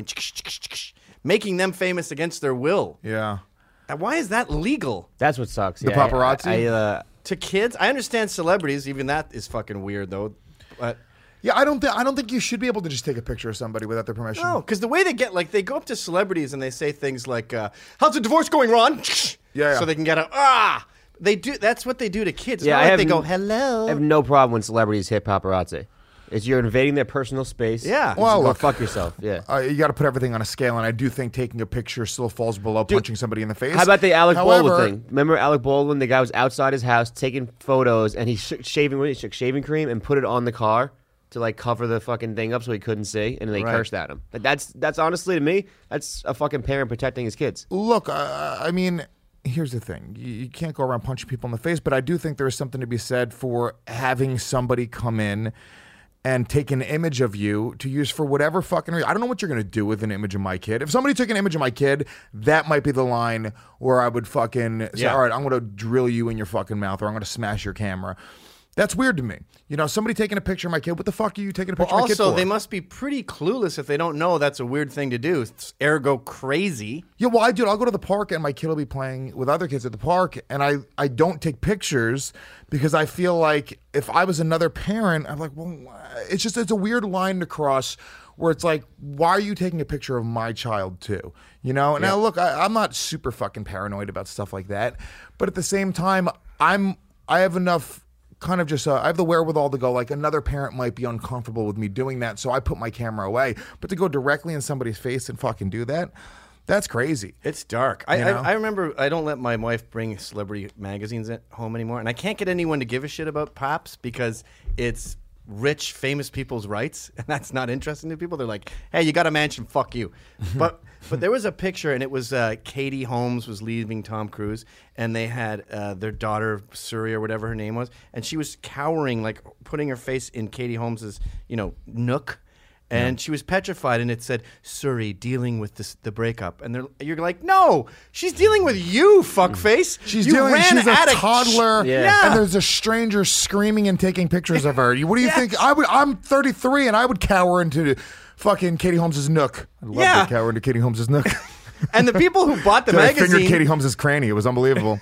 making them famous against their will? Yeah. And why is that legal? That's what sucks. The Yeah, paparazzi? To kids? I understand celebrities, even that is fucking weird, though. But Yeah, I don't think you should be able to just take a picture of somebody without their permission. no, because the way they get, like, they go up to celebrities and they say things like, how's the divorce going, Ron? Yeah. So they can get they do. That's what they do to kids. It's Yeah, not I like have they go, n- hello. I have no problem when celebrities hit paparazzi. It's you're invading their personal space. Yeah. Well, Go look, fuck yourself. Yeah. You got to put everything on a scale, and I do think taking a picture still falls below punching somebody in the face. How about the Alec However, Baldwin thing? Remember Alec Baldwin? The guy was outside his house taking photos, and he took shaving cream and put it on the car to like cover the fucking thing up so he couldn't see, and they Right. cursed at him. Like, that's honestly to me, that's a fucking parent protecting his kids. Look, I mean, here's the thing. You can't go around punching people in the face, but I do think there's something to be said for having somebody come in and take an image of you to use for whatever fucking reason. I don't know what you're going to do with an image of my kid. If somebody took an image of my kid, that might be the line where I would fucking say, Yeah. all right, I'm going to drill you in your fucking mouth, or I'm going to smash your camera. That's weird to me. You know, somebody taking a picture of my kid. What the fuck are you taking a picture of my kid for? Also, they must be pretty clueless if they don't know that's a weird thing to do. It's ergo crazy. Yeah, well, I'll go to the park and my kid will be playing with other kids at the park, and I don't take pictures because I feel like if I was another parent, I'm like, well, it's a weird line to cross where it's like, why are you taking a picture of my child too? You know? And now look, I'm not super fucking paranoid about stuff like that, but at the same time, I have enough kind of just I have the wherewithal to go, like, another parent might be uncomfortable with me doing that, so I put my camera away. But to go directly in somebody's face and fucking do that, that's crazy. It's dark. You know? I remember I don't let my wife bring celebrity magazines at home anymore, and I can't get anyone to give a shit about Pops because it's rich, famous people's rights, and that's not interesting to people. They're like, hey, you got a mansion, fuck you. But there was a picture, and it was Katie Holmes was leaving Tom Cruise, and they had their daughter, Suri, or whatever her name was, and she was cowering, like putting her face in Katie Holmes's, nook. And she was petrified, and it said, Suri, dealing with the breakup. And you're like, no, she's dealing with you, fuckface. She's You ran she's a at toddler, Yeah. and there's a stranger screaming and taking pictures of her. What do you think? I'm 33, and I would cower into fucking Katie Holmes's nook. I'd love Yeah. to cower into Katie Holmes's nook. And the people who bought the Dude, I fingered magazine. Katie Holmes's cranny. It was unbelievable.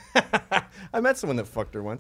I met someone that fucked her once.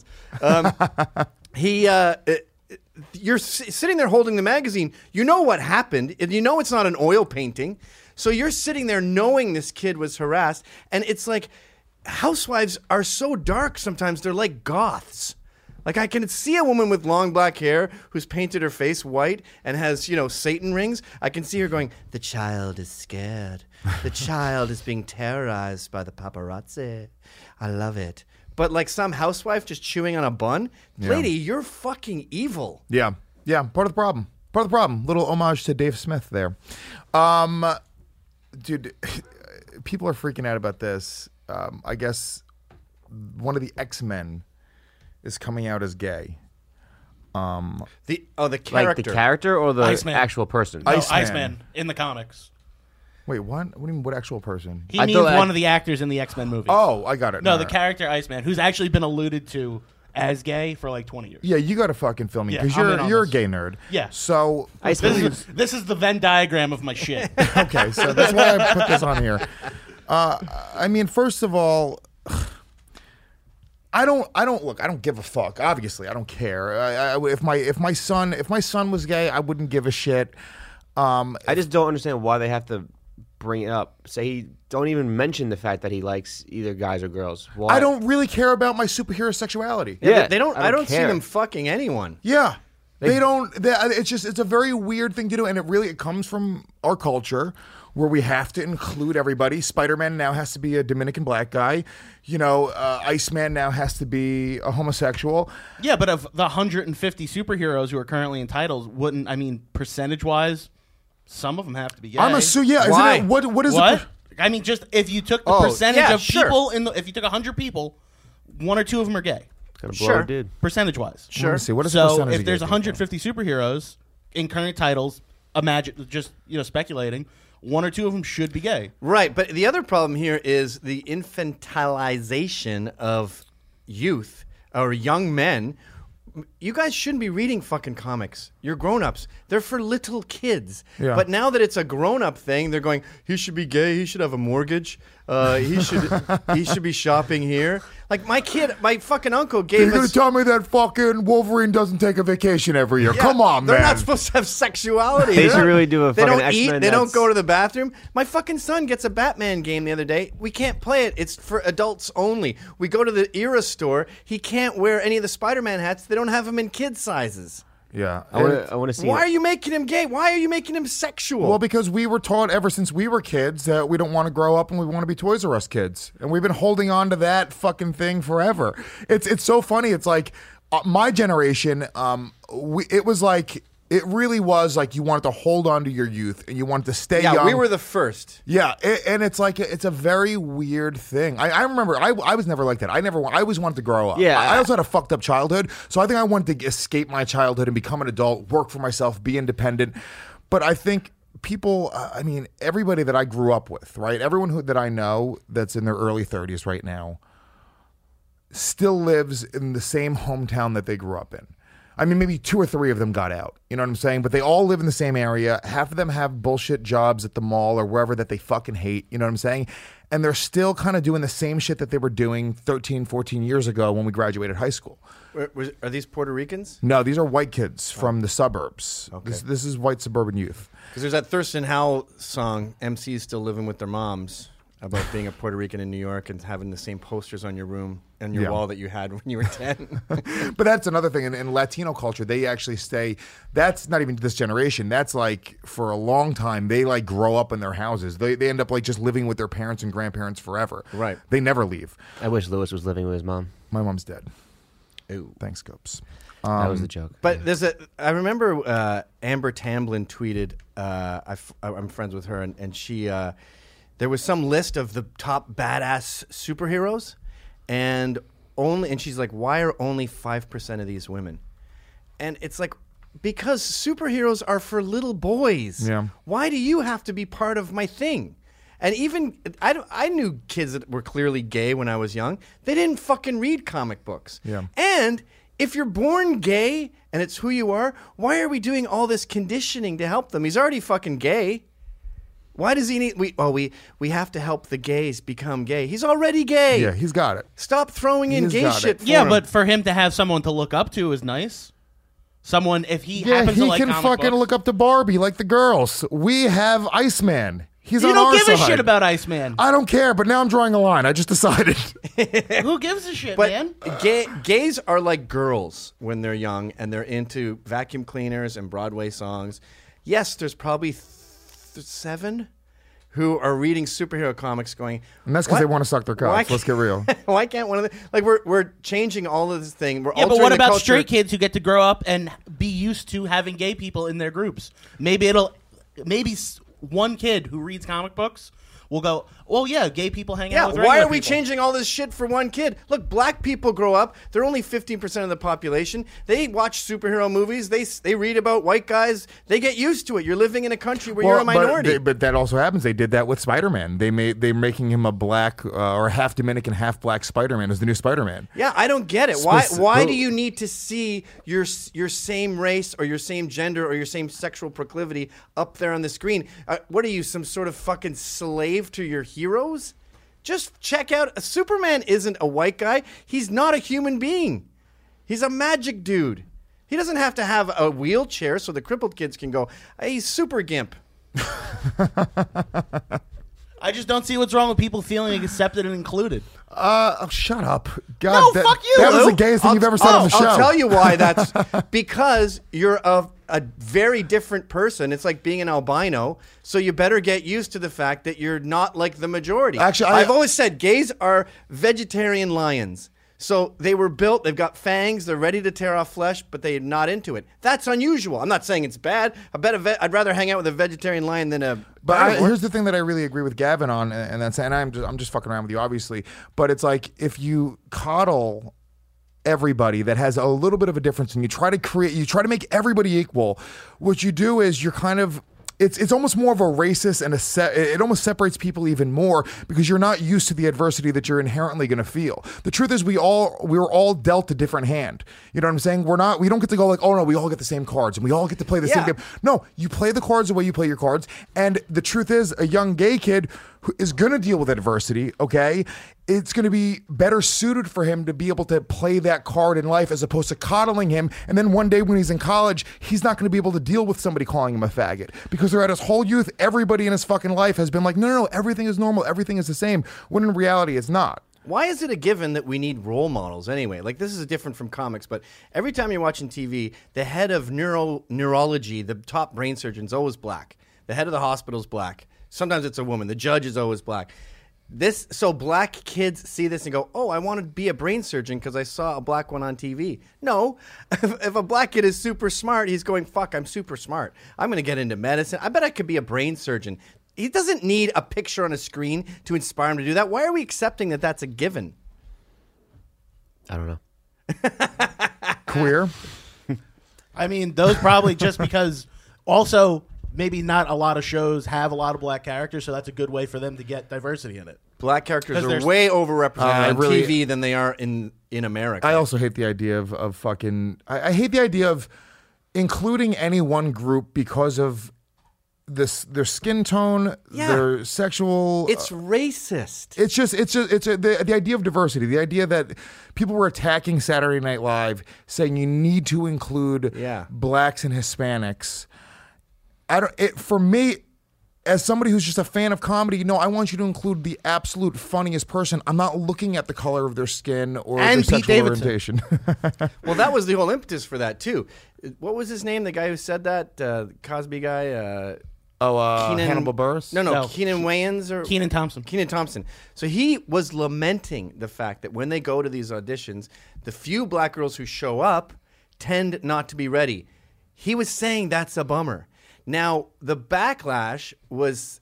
You're sitting there holding the magazine. You know what happened. And you know it's not an oil painting. So you're sitting there knowing this kid was harassed. And it's like housewives are so dark sometimes. They're like goths. Like, I can see a woman with long black hair who's painted her face white and has, Satan rings. I can see her going, the child is scared. The child is being terrorized by the paparazzi. I love it. But like some housewife just chewing on a bun, lady, you're fucking evil. Yeah. Part of the problem. Little homage to Dave Smith there. Dude, people are freaking out about this. I guess one of the X-Men is coming out as gay. The character. Like the character or the Iceman. actual person? No, Iceman. Iceman in the comics. Wait, what? What do you mean, what actual person? He I means thought one of the actors in the X-Men movies. Oh, I got it. No, the character Iceman, who's actually been alluded to as gay for like 20 years. Yeah, you got to fucking film me Yeah, because I'm in on you're a this. gay nerd. Yeah. So This is the Venn diagram of my shit. okay, so that's why I put this on here. I mean, first of all, I don't give a fuck. Obviously, I don't care. If my son was gay, I wouldn't give a shit. I just don't understand why they have to bring it up. Say, don't even mention the fact that he likes either guys or girls. Why? I don't really care about my superhero sexuality. Yeah, they don't. I I don't see care. them fucking anyone. Yeah. They don't. It's a very weird thing to do, and it comes from our culture where we have to include everybody. Spider-Man now has to be a Dominican black guy. Iceman now has to be a homosexual. Yeah, but of the 150 superheroes who are currently in titles, percentage-wise, some of them have to be gay. I'm assuming. Yeah. Why? Isn't it, what is What? it? I mean, just if you took the Oh, percentage yeah, of sure. people if you took 100 people, one or two of them are gay, Gotta blow Sure. a dude. percentage-wise. Let me see. What is the So percentage if of there's gay 150 superheroes in current titles, imagine just speculating, one or two of them should be gay. Right, but the other problem here is the infantilization of youth or young men, you guys shouldn't be reading fucking comics. You're grown-ups. They're for little kids. Yeah. But now that it's a grown-up thing, they're going, he should be gay, he should have a mortgage, he should be shopping here. Like my fucking uncle gave You're gonna us... tell me that fucking Wolverine doesn't take a vacation every year? Yeah, Come on, they're man. not supposed to have sexuality. They They're should not- really do a They fucking don't eat. X-Men They don't that's- go to the bathroom. My fucking son gets a Batman game the other day. We can't play it. It's for adults only. We go to the Era store. He can't wear any of the Spider-Man hats. They don't have them in kid sizes. Yeah. I want to see. Why are you making him gay? Why are you making him sexual? Well, because we were taught ever since we were kids that we don't want to grow up and we want to be Toys R Us kids, and we've been holding on to that fucking thing forever. It's so funny. It's like my generation. It was like. It really was like you wanted to hold on to your youth and you wanted to stay yeah, young. we were the first. Yeah, and it's like it's a very weird thing. I remember I was never like that. I always wanted to grow up. Yeah. I also had a fucked up childhood, so I think I wanted to escape my childhood and become an adult, work for myself, be independent. But I think people, everybody that I grew up with, right? Everyone that I know that's in their early 30s right now still lives in the same hometown that they grew up in. I mean, maybe 2 or 3 of them got out. You know what I'm saying? But they all live in the same area. Half of them have bullshit jobs at the mall or wherever that they fucking hate. You know what I'm saying? And they're still kind of doing the same shit that they were doing 13, 14 years ago when we graduated high school. Are these Puerto Ricans? No, these are white kids from the suburbs. Okay. This is white suburban youth. Because there's that Thurston Howell song, MC's Still Living with Their Moms, about being a Puerto Rican in New York and having the same posters on your room and your Yeah. wall that you had when you were 10. But that's another thing. In Latino culture, they actually stay. That's not even this generation. That's like for a long time. They like grow up in their houses. They end up like just living with their parents and grandparents forever. Right. They never leave. I wish Lewis was living with his mom. My mom's dead. Ooh. Thanks, Scopes. That was the joke. But I remember Amber Tamblyn tweeted, I'm friends with her, and she, there was some list of the top badass superheroes, and she's like, why are only 5% of these women? And it's like, because superheroes are for little boys. Yeah. Why do you have to be part of my thing? And even, I knew kids that were clearly gay when I was young. They didn't fucking read comic books. Yeah. And if you're born gay and it's who you are, why are we doing all this conditioning to help them? He's already fucking gay. Why does he need... We have to help the gays become gay. He's already gay. Yeah, he's got it. Stop throwing in He's gay got shit it. for Yeah, him. but for him to have someone to look up to is nice. Someone, if he Yeah, happens he to like can comic fucking books, look up to Barbie like the girls. We have Iceman. He's you on don't our give a side. shit about Iceman. I don't care, but now I'm drawing a line. I just decided. Who gives a shit, But man? gays are like girls when they're young and they're into vacuum cleaners and Broadway songs. Yes, there's probably 7 who are reading superhero comics going... And that's because they "What? want to suck their Why cocks. Let's get real. Why can't one of them... Like, we're changing all of this thing. We're Yeah, but altering what the about culture. straight kids who get to grow up and be used to having gay people in their groups? Maybe one kid who reads comic books will go, "Oh yeah, gay people hang Yeah, out with why regular are we people." changing all this shit for one kid? Look, black people grow up. They're only 15% of the population. They watch superhero movies. They read about white guys. They get used to it. You're living in a country where you're a minority. But that also happens. They did that with Spider-Man. They're making him a black or half Dominican, half black Spider-Man as the new Spider-Man. Yeah, I don't get it. Why Speci- do you need to see your same race or your same gender or your same sexual proclivity up there on the screen? What are you, some sort of fucking slave to your heroes? Just check out. Superman isn't a white guy. He's not a human being. He's a magic dude. He doesn't have to have a wheelchair so the crippled kids can go, hey, he's super gimp. I just don't see what's wrong with people feeling accepted and included. Shut up. God, No, fuck you, That was Lou. the gayest thing you've ever said on the show. I'll tell you why. That's because you're a very different person. It's like being an albino, so you better get used to the fact that you're not like the majority. Actually, I've always said gays are vegetarian lions. So they were built, they've got fangs, they're ready to tear off flesh, but they're not into it. That's unusual. I'm not saying it's bad. I'd rather hang out with a vegetarian lion than a But carnivore. here's the thing that I really agree with Gavin on, and I'm just fucking around with you, obviously. But it's like if you coddle everybody that has a little bit of a difference, and you try to make everybody equal, what you do is you're kind of it's almost more of a racist and it almost separates people even more because you're not used to the adversity that you're inherently going to feel. The truth is we were all dealt a different hand. You know what I'm saying? We don't get to go like, oh no, we all get the same cards and we all get to play the same game. No, you play the cards the way you play your cards. And the truth is a young gay kid who is going to deal with adversity, okay? It's going to be better suited for him to be able to play that card in life as opposed to coddling him. And then one day when he's in college, he's not going to be able to deal with somebody calling him a faggot because throughout his whole youth, everybody in his fucking life has been like, no, everything is normal. Everything is the same. When in reality, it's not. Why is it a given that we need role models anyway? Like, this is different from comics, but every time you're watching TV, the head of neurology, the top brain surgeon, is always black. The head of the hospital is black. Sometimes it's a woman. The judge is always black. So black kids see this and go, oh, I want to be a brain surgeon because I saw a black one on TV. No. If a black kid is super smart, he's going, fuck, I'm super smart. I'm going to get into medicine. I bet I could be a brain surgeon. He doesn't need a picture on a screen to inspire him to do that. Why are we accepting that that's a given? I don't know. Queer. I mean, those probably just because also maybe not a lot of shows have a lot of black characters, so that's a good way for them to get diversity in it. Black characters 'Cause are there's- way overrepresented on really- TV than they are in America. I also hate the idea of fucking... I hate the idea of including any one group because of their skin tone, their sexual... It's racist. The idea of diversity, the idea that people were attacking Saturday Night Live saying you need to include blacks and Hispanics. For me, as somebody who's just a fan of comedy, no, I want you to include the absolute funniest person. I'm not looking at the color of their skin or And their Pete sexual Davidson. orientation. Well, that was the whole impetus for that, too. What was his name, the guy who said that? Cosby guy? Hannibal Buress? No. Keenan Wayans or Kenan Thompson. Kenan Thompson. So he was lamenting the fact that when they go to these auditions, the few black girls who show up tend not to be ready. He was saying that's a bummer. Now, the backlash was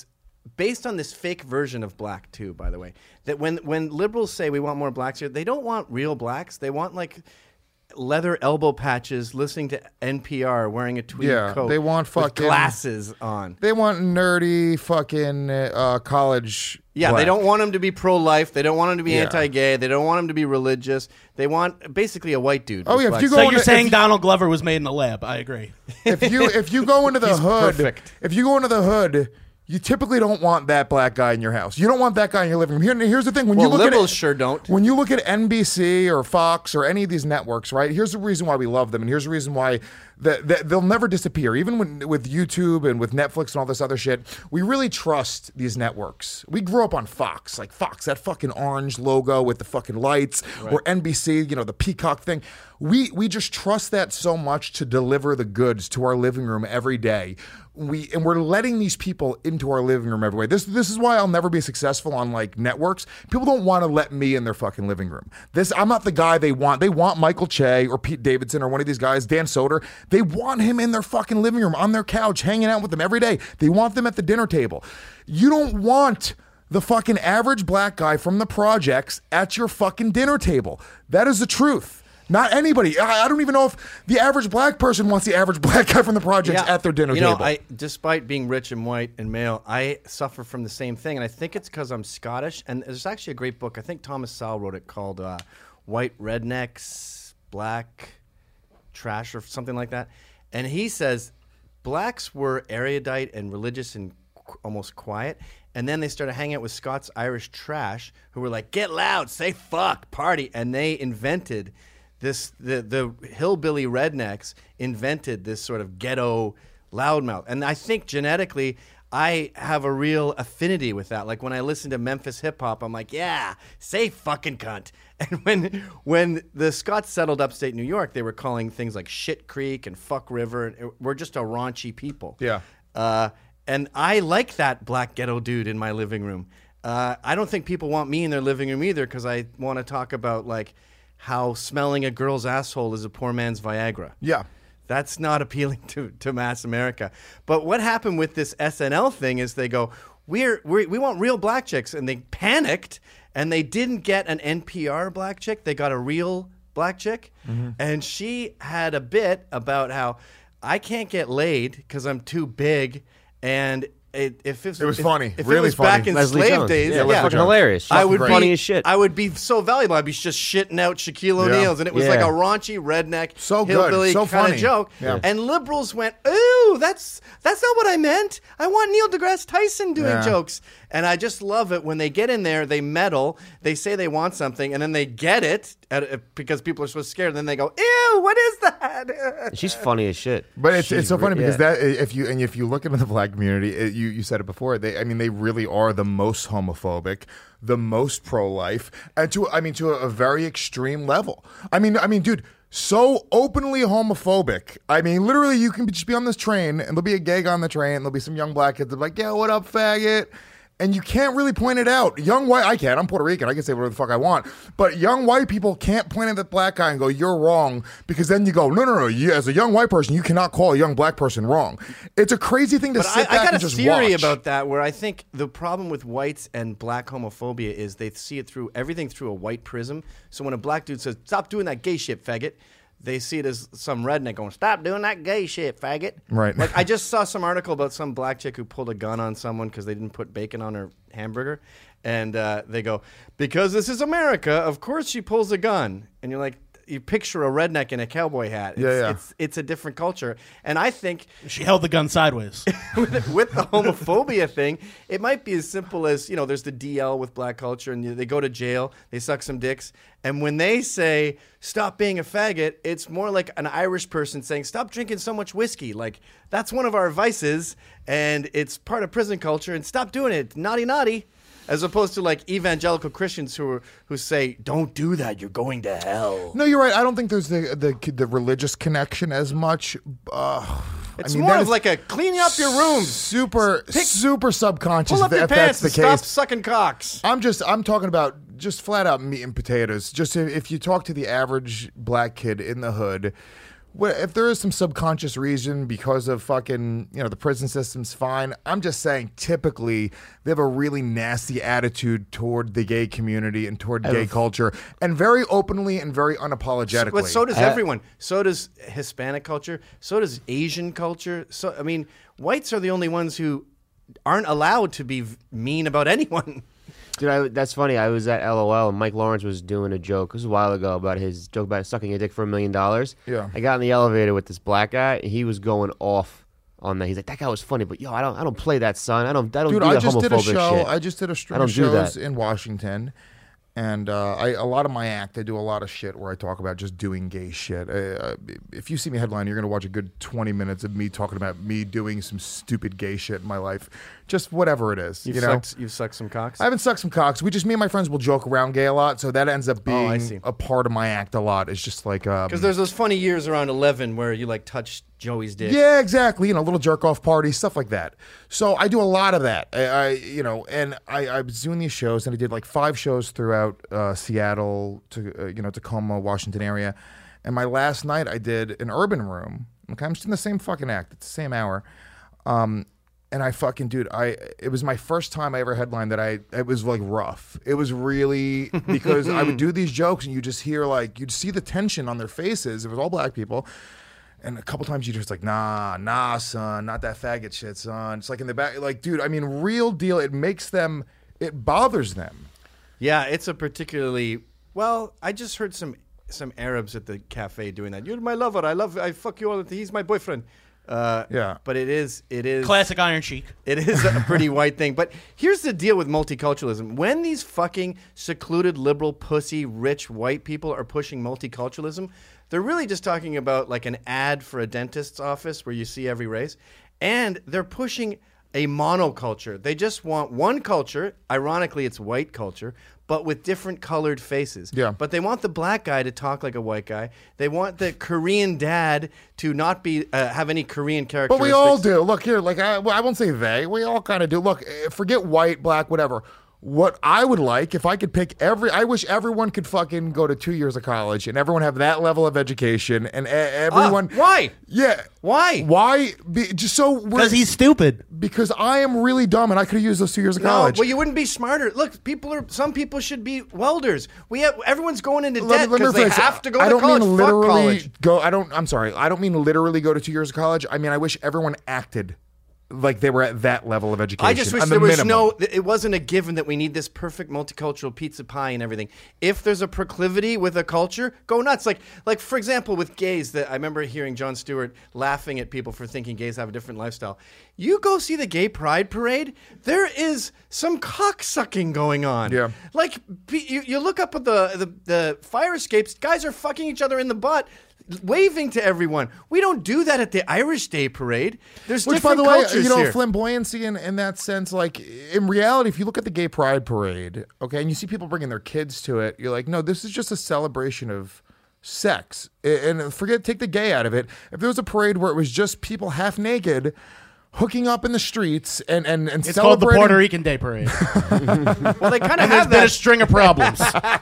based on this fake version of black, too, by the way. That when liberals say we want more blacks here, they don't want real blacks. They want, like, leather elbow patches, listening to NPR, wearing a tweed coat. They want with fucking... glasses on. They want nerdy fucking college... Yeah, black. they don't want him to be pro-life. They don't want him to be Yeah. anti-gay. They don't want him to be religious. They want basically a white dude. Oh, with yeah, if black you go So on you're the- saying if- Donald Glover was made in a lab? I agree. if you go into the hood, perfect. if you go into the hood, you typically don't want that black guy in your house. You don't want that guy in your living room. Here's the thing: when Well, you look liberals at sure don't. When you look at NBC or Fox or any of these networks, right? Here's the reason why we love them, and here's the reason why they'll never disappear. Even with YouTube and with Netflix and all this other shit, we really trust these networks. We grew up on Fox, like Fox, that fucking orange logo with the fucking lights, or NBC, the peacock thing. We just trust that so much to deliver the goods to our living room every day. We're letting these people into our living room every way. This is why I'll never be successful on like networks. People don't want to let me in their fucking living room. I'm not the guy they want. They want Michael Che or Pete Davidson or one of these guys, Dan Soder. They want him in their fucking living room, on their couch, hanging out with them every day. They want them at the dinner table. You don't want the fucking average black guy from the projects at your fucking dinner table. That is the truth. Not anybody. I don't even know if the average black person wants the average black guy from the projects at their dinner table. Despite being rich and white and male, I suffer from the same thing, and I think it's because I'm Scottish. And there's actually a great book. I think Thomas Sowell wrote it called "White Rednecks, Black Trash" or something like that. And he says blacks were erudite and religious and almost quiet. And then they started hanging out with Scots Irish trash who were like, get loud, say fuck, party. And they invented this, the hillbilly rednecks invented this sort of ghetto loudmouth. And I think genetically, I have a real affinity with that. Like when I listen to Memphis hip hop, I'm like, yeah, say fucking cunt. And when the Scots settled upstate New York, they were calling things like Shit Creek and Fuck River. And we're just a raunchy people. Yeah. And I like that black ghetto dude in my living room. I don't think people want me in their living room either because I want to talk about like how smelling a girl's asshole is a poor man's Viagra. Yeah. That's not appealing to mass America. But what happened with this SNL thing is they go, we want real black chicks. And they panicked and they didn't get an NPR black chick. They got a real black chick. Mm-hmm. And she had a bit about how I can't get laid because I'm too big, and if It was funny. If Really it was funny. back in Leslie slave Jones. days, Yeah, it was fucking hilarious. She's I would funny be as shit. I would be so valuable. I'd be just shitting out Shaquille O'Neal's, and it was Yeah. like a raunchy redneck, So good. hillbilly So kind funny. of joke. Yeah. And liberals went, "Ooh, that's not what I meant. I want Neil deGrasse Tyson doing Yeah. jokes." And I just love it when they get in there, they meddle, they say they want something, and then they get it because people are so scared. And then they go, "Ew, what is that?" She's funny as shit. But it's so funny because yeah. that if you look into the black community, you said it before. They really are the most homophobic, the most pro-life, and to a very extreme level. I mean, dude, so openly homophobic. I mean, literally, you can just be on this train and there'll be a gay guy on the train. And there'll be some young black kids that are like, "Yeah, what up, faggot?" And you can't really point it out. Young white, I can. I'm Puerto Rican. I can say whatever the fuck I want. But young white people can't point at the black guy and go, "You're wrong," because then you go, "No. You, as a young white person, you cannot call a young black person wrong." It's a crazy thing to But sit I back got and a just theory watch. about that where I think the problem with whites and black homophobia is they see it through everything through a white prism. So when a black dude says, "Stop doing that gay shit, faggot," they see it as some redneck going, "Stop doing that gay shit, faggot." Right. Like I just saw some article about some black chick who pulled a gun on someone because they didn't put bacon on her hamburger. And they go, "Because this is America, of course she pulls a gun." And you're like, you picture a redneck in a cowboy hat. It's a different culture. And I think She held the gun sideways. with the homophobia thing, it might be as simple as, there's the DL with black culture, and they go to jail, they suck some dicks, and when they say, "Stop being a faggot," it's more like an Irish person saying, "Stop drinking so much whiskey." Like, that's one of our vices, and it's part of prison culture, and stop doing it. Naughty, naughty. As opposed to like evangelical Christians who say, "Don't do that, you're going to hell." No, you're right. I don't think there's the religious connection as much. It's more of like a cleaning up your rooms. Super subconscious. Pull up your if pants that's and the stop case. sucking cocks. I'm talking about just flat out meat and potatoes. Just if you talk to the average black kid in the hood, if there is some subconscious reason because of fucking, the prison system's fine. I'm just saying typically they have a really nasty attitude toward the gay community and toward gay culture, and very openly and very unapologetically. But so does everyone. So does Hispanic culture. So does Asian culture. So, I mean, whites are the only ones who aren't allowed to be mean about anyone. Dude, that's funny. I was at LOL and Mike Lawrence was doing a joke. This was a while ago about his joke about sucking a dick for $1 million. Yeah. I got in the elevator with this black guy. And he was going off on that. He's like, "That guy was funny, but I don't play that, son. I don't Dude, do I that just did a homophobic show. shit." I just did a string I of don't do shows that. in Washington, and a lot of my act, I do a lot of shit where I talk about just doing gay shit. If you see me headline, you're gonna watch a good 20 minutes of me talking about me doing some stupid gay shit in my life, just whatever it is. You've sucked some cocks. I haven't sucked some cocks. Me and my friends will joke around gay a lot, so that ends up I being see. a part of my act a lot. It's just like Because there's those funny years around 11 where you like touched Joey's dick. yeah, exactly. Little jerk off parties, stuff like that. So I do a lot of that. I was doing these shows, and I did like 5 shows throughout Seattle to Tacoma, Washington area. And my last night, I did an urban room. Okay, I'm just in the same fucking act. It's the same hour. And I fucking, dude, it was my first time I ever headlined it was like rough. It was really, because I would do these jokes and you just hear you'd see the tension on their faces. It was all black people. And a couple times you just like, nah, son, not that faggot shit, son. It's like in the back, like, dude, I mean, real deal. It bothers them. Yeah, it's a particularly, well, I just heard some Arabs at the cafe doing that. "You're my lover. I fuck you all. He's my boyfriend." Yeah. But it is Classic Iron Sheik. It is a pretty white thing. But here's the deal with multiculturalism. When these fucking secluded, liberal, pussy, rich white people are pushing multiculturalism, they're really just talking about like an ad for a dentist's office where you see every race. And they're pushing a monoculture. They just want one culture. Ironically, it's white culture, but with different colored faces. Yeah. But they want the black guy to talk like a white guy. They want the Korean dad to not be have any Korean But characteristics. we all do. Look here, I won't say they. We all kind of do. Look, forget white, black, whatever. what I would like, if I could pick I wish everyone could fucking go to 2 years of college and everyone have that level of education and everyone. Why? Yeah. Why? Why? Because he's stupid. Because I am really dumb and I could have used those 2 years of college. No, well, you wouldn't be smarter. Look, some people should be welders. Everyone's going into debt because they have to go to college. I don't mean literally college. I'm sorry. I don't mean literally go to 2 years of college. I mean, I wish everyone acted like they were at that level of education. I just wish there was it wasn't a given that we need this perfect multicultural pizza pie and everything. If there's a proclivity with a culture, go nuts. Like for example, with gays, that I remember hearing Jon Stewart laughing at people for thinking gays have a different lifestyle. You go see the gay pride parade, there is some cocksucking going on. Yeah. Like you look up at the fire escapes, guys are fucking each other in the butt, waving to everyone. We don't do that at the Irish Day Parade. There's Which, by different the way, cultures you know, here. flamboyancy in that sense, like in reality, if you look at the gay pride parade, okay, and you see people bringing their kids to it, you're like, no, this is just a celebration of sex. And take the gay out of it. If there was a parade where it was just people half naked hooking up in the streets and It's called the Puerto Rican Day Parade. Well, they kind of There's have been a that. string of problems.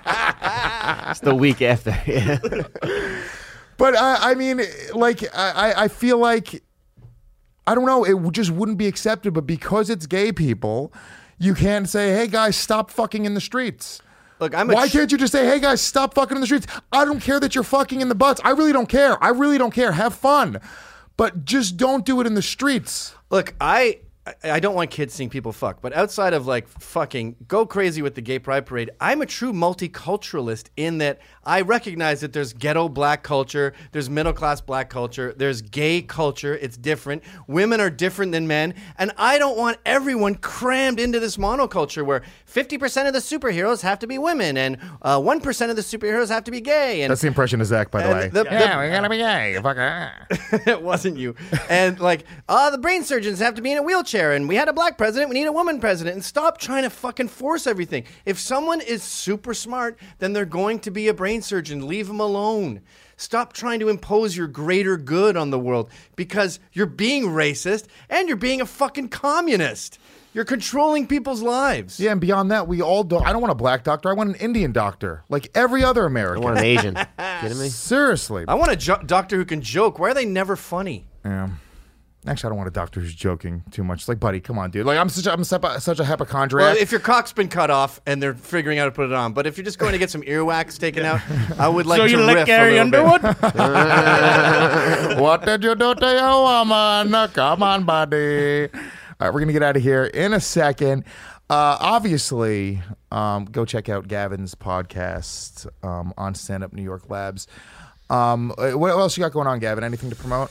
It's the week after. Yeah. But I mean, like, I feel like, I don't know, it just wouldn't be accepted. But because it's gay people, you can't say, hey, guys, stop fucking in the streets. Look, Why can't you just say, hey, guys, stop fucking in the streets? I don't care that you're fucking in the butts. I really don't care. I really don't care. Have fun. But just don't do it in the streets. Look, I don't want kids seeing people fuck, but outside of like fucking go crazy with the gay pride parade, I'm a true multiculturalist in that I recognize that there's ghetto black culture, there's middle class black culture, there's gay culture. It's different. Women are different than men, and I don't want everyone crammed into this monoculture where 50% of the superheroes have to be women and 1% of the superheroes have to be gay. And That's the impression of Zach, by the way. we're gonna be gay. Fuck. it wasn't you. And like, the brain surgeons have to be in a wheelchair, and we had a black president, we need a woman president. And stop trying to fucking force everything. If someone is super smart, then they're going to be a brain surgeon. Leave them alone. Stop trying to impose your greater good on the world because you're being racist and you're being a fucking communist. You're controlling people's lives. Yeah, and beyond that, we all don't. I don't want a black doctor. I want an Indian doctor, like every other I American. want an Asian. Kidding me? Seriously. I want a doctor who can joke. Why are they never funny? Yeah. Actually, I don't want a doctor who's joking too much. Like, buddy, come on, dude. Like, I'm such a hypochondriac. Well, if your cock's been cut off and they're figuring out how to put it on, but if you're just going to get some earwax taken out, I would like So to you riff like Gary a little Underwood? bit. What did you do to your woman? Come on, buddy. All right, we're gonna get out of here in a second. Obviously, go check out Gavin's podcast on Stand Up New York Labs. What else you got going on, Gavin? Anything to promote?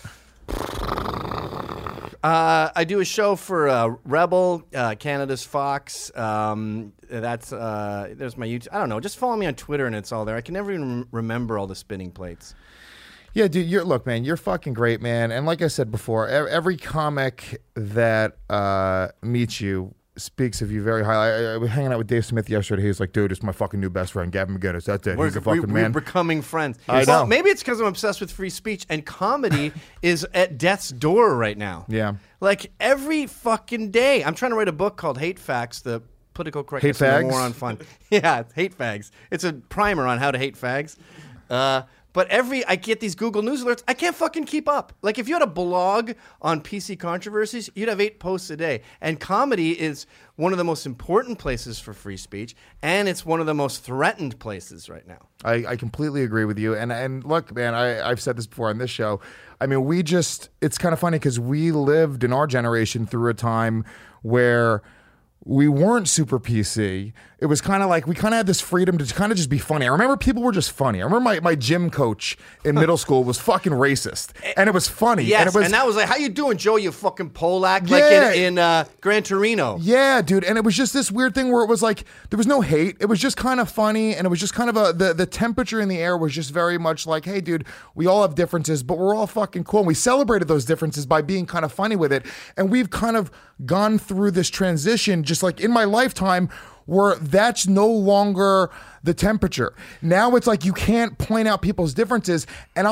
I do a show for Rebel, Canada's Fox. There's my YouTube. I don't know. Just follow me on Twitter and it's all there. I can never even remember all the spinning plates. Yeah, dude. Look, man. You're fucking great, man. And like I said before, every comic that meets you speaks of you very highly. I was hanging out with Dave Smith yesterday. He was like, dude, it's my fucking new best friend, Gavin McGinnis. That's it. He's a fucking man. We're becoming friends. I Well, know. maybe it's because I'm obsessed with free speech and comedy is at death's door right now. Yeah. Like every fucking day. I'm trying to write a book called Hate Facts, the political correctness Hate and the fags? war on fun. Yeah, it's Hate Fags. It's a primer on how to hate fags. But I get these Google News alerts. I can't fucking keep up. Like if you had a blog on PC controversies, you'd have 8 posts a day. And comedy is one of the most important places for free speech, and it's one of the most threatened places right now. I completely agree with you. And look, man, I've said this before on this show. I mean, it's kind of funny because we lived in our generation through a time where we weren't super PC. It was kind of like we kind of had this freedom to kind of just be funny. I remember people were just funny. I remember my gym coach in middle school was fucking racist, and it was funny. Yes, and that was like, how you doing, Joe, you fucking Polak? Like Yeah. in Gran Torino. Yeah, dude. And it was just this weird thing where it was like, there was no hate. It was just kind of funny. And it was just kind of the temperature in the air was just very much like, hey, dude, we all have differences, but we're all fucking cool. And we celebrated those differences by being kind of funny with it. And we've kind of gone through this transition, just like in my lifetime, where that's no longer the temperature. Now it's like you can't point out people's differences. And I'm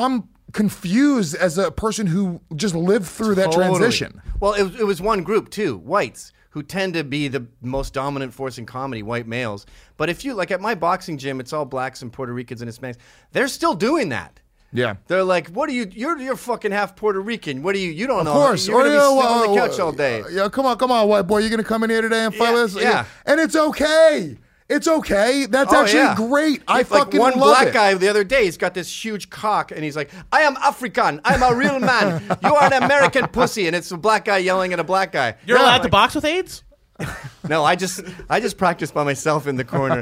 confused as a person who just lived through that Totally. transition. Well, it was one group too, whites, who tend to be the most dominant force in comedy, white males. But if you like at my boxing gym, it's all blacks and Puerto Ricans and Hispanics. They're still doing that. Yeah. They're like, what are you? You're fucking half Puerto Rican. What are you? You don't know. Of course. You're gonna be sitting on the couch all day. Yeah, come on, white boy. You're going to come in here today and fight Yeah, us? yeah. And it's okay. It's okay. That's Oh, actually yeah. great. I Like fucking one love black it. guy the other day. He's got this huge cock, and he's like, "I am African. I'm a real man. You are an American pussy." And it's a black guy yelling at a black guy. You're Yeah, allowed like- to box with AIDS? No, I just practice by myself in the corner.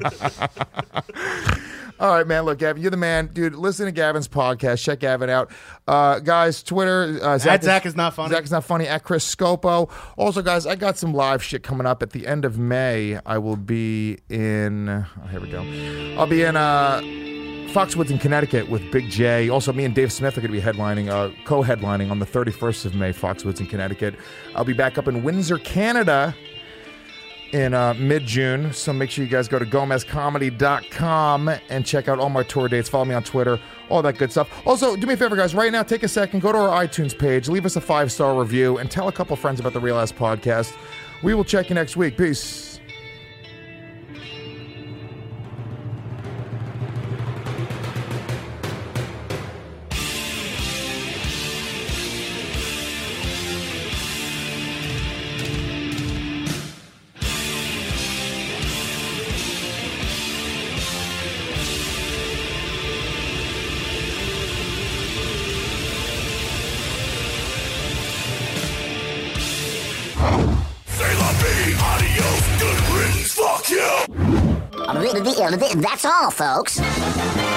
All right, man. Look, Gavin, you're the man. Dude, listen to Gavin's podcast. Check Gavin out. Guys, Twitter. Zach is not funny. Zach is not funny. At Chris Scopo. Also, guys, I got some live shit coming up at the end of May. I will be in... Oh, here we go. I'll be in Foxwoods in Connecticut with Big J. Also, me and Dave Smith are going to be headlining, co-headlining on the 31st of May, Foxwoods in Connecticut. I'll be back up in Windsor, Canada in mid-June, so make sure you guys go to GomezComedy.com and check out all my tour dates. Follow me on Twitter, all that good stuff. Also, do me a favor, guys. Right now, take a second, go to our iTunes page, leave us a 5-star review, and tell a couple friends about the Real Ass Podcast. We will check you next week. Peace. Say la vie, adios, good riddance, fuck you! That's all, folks.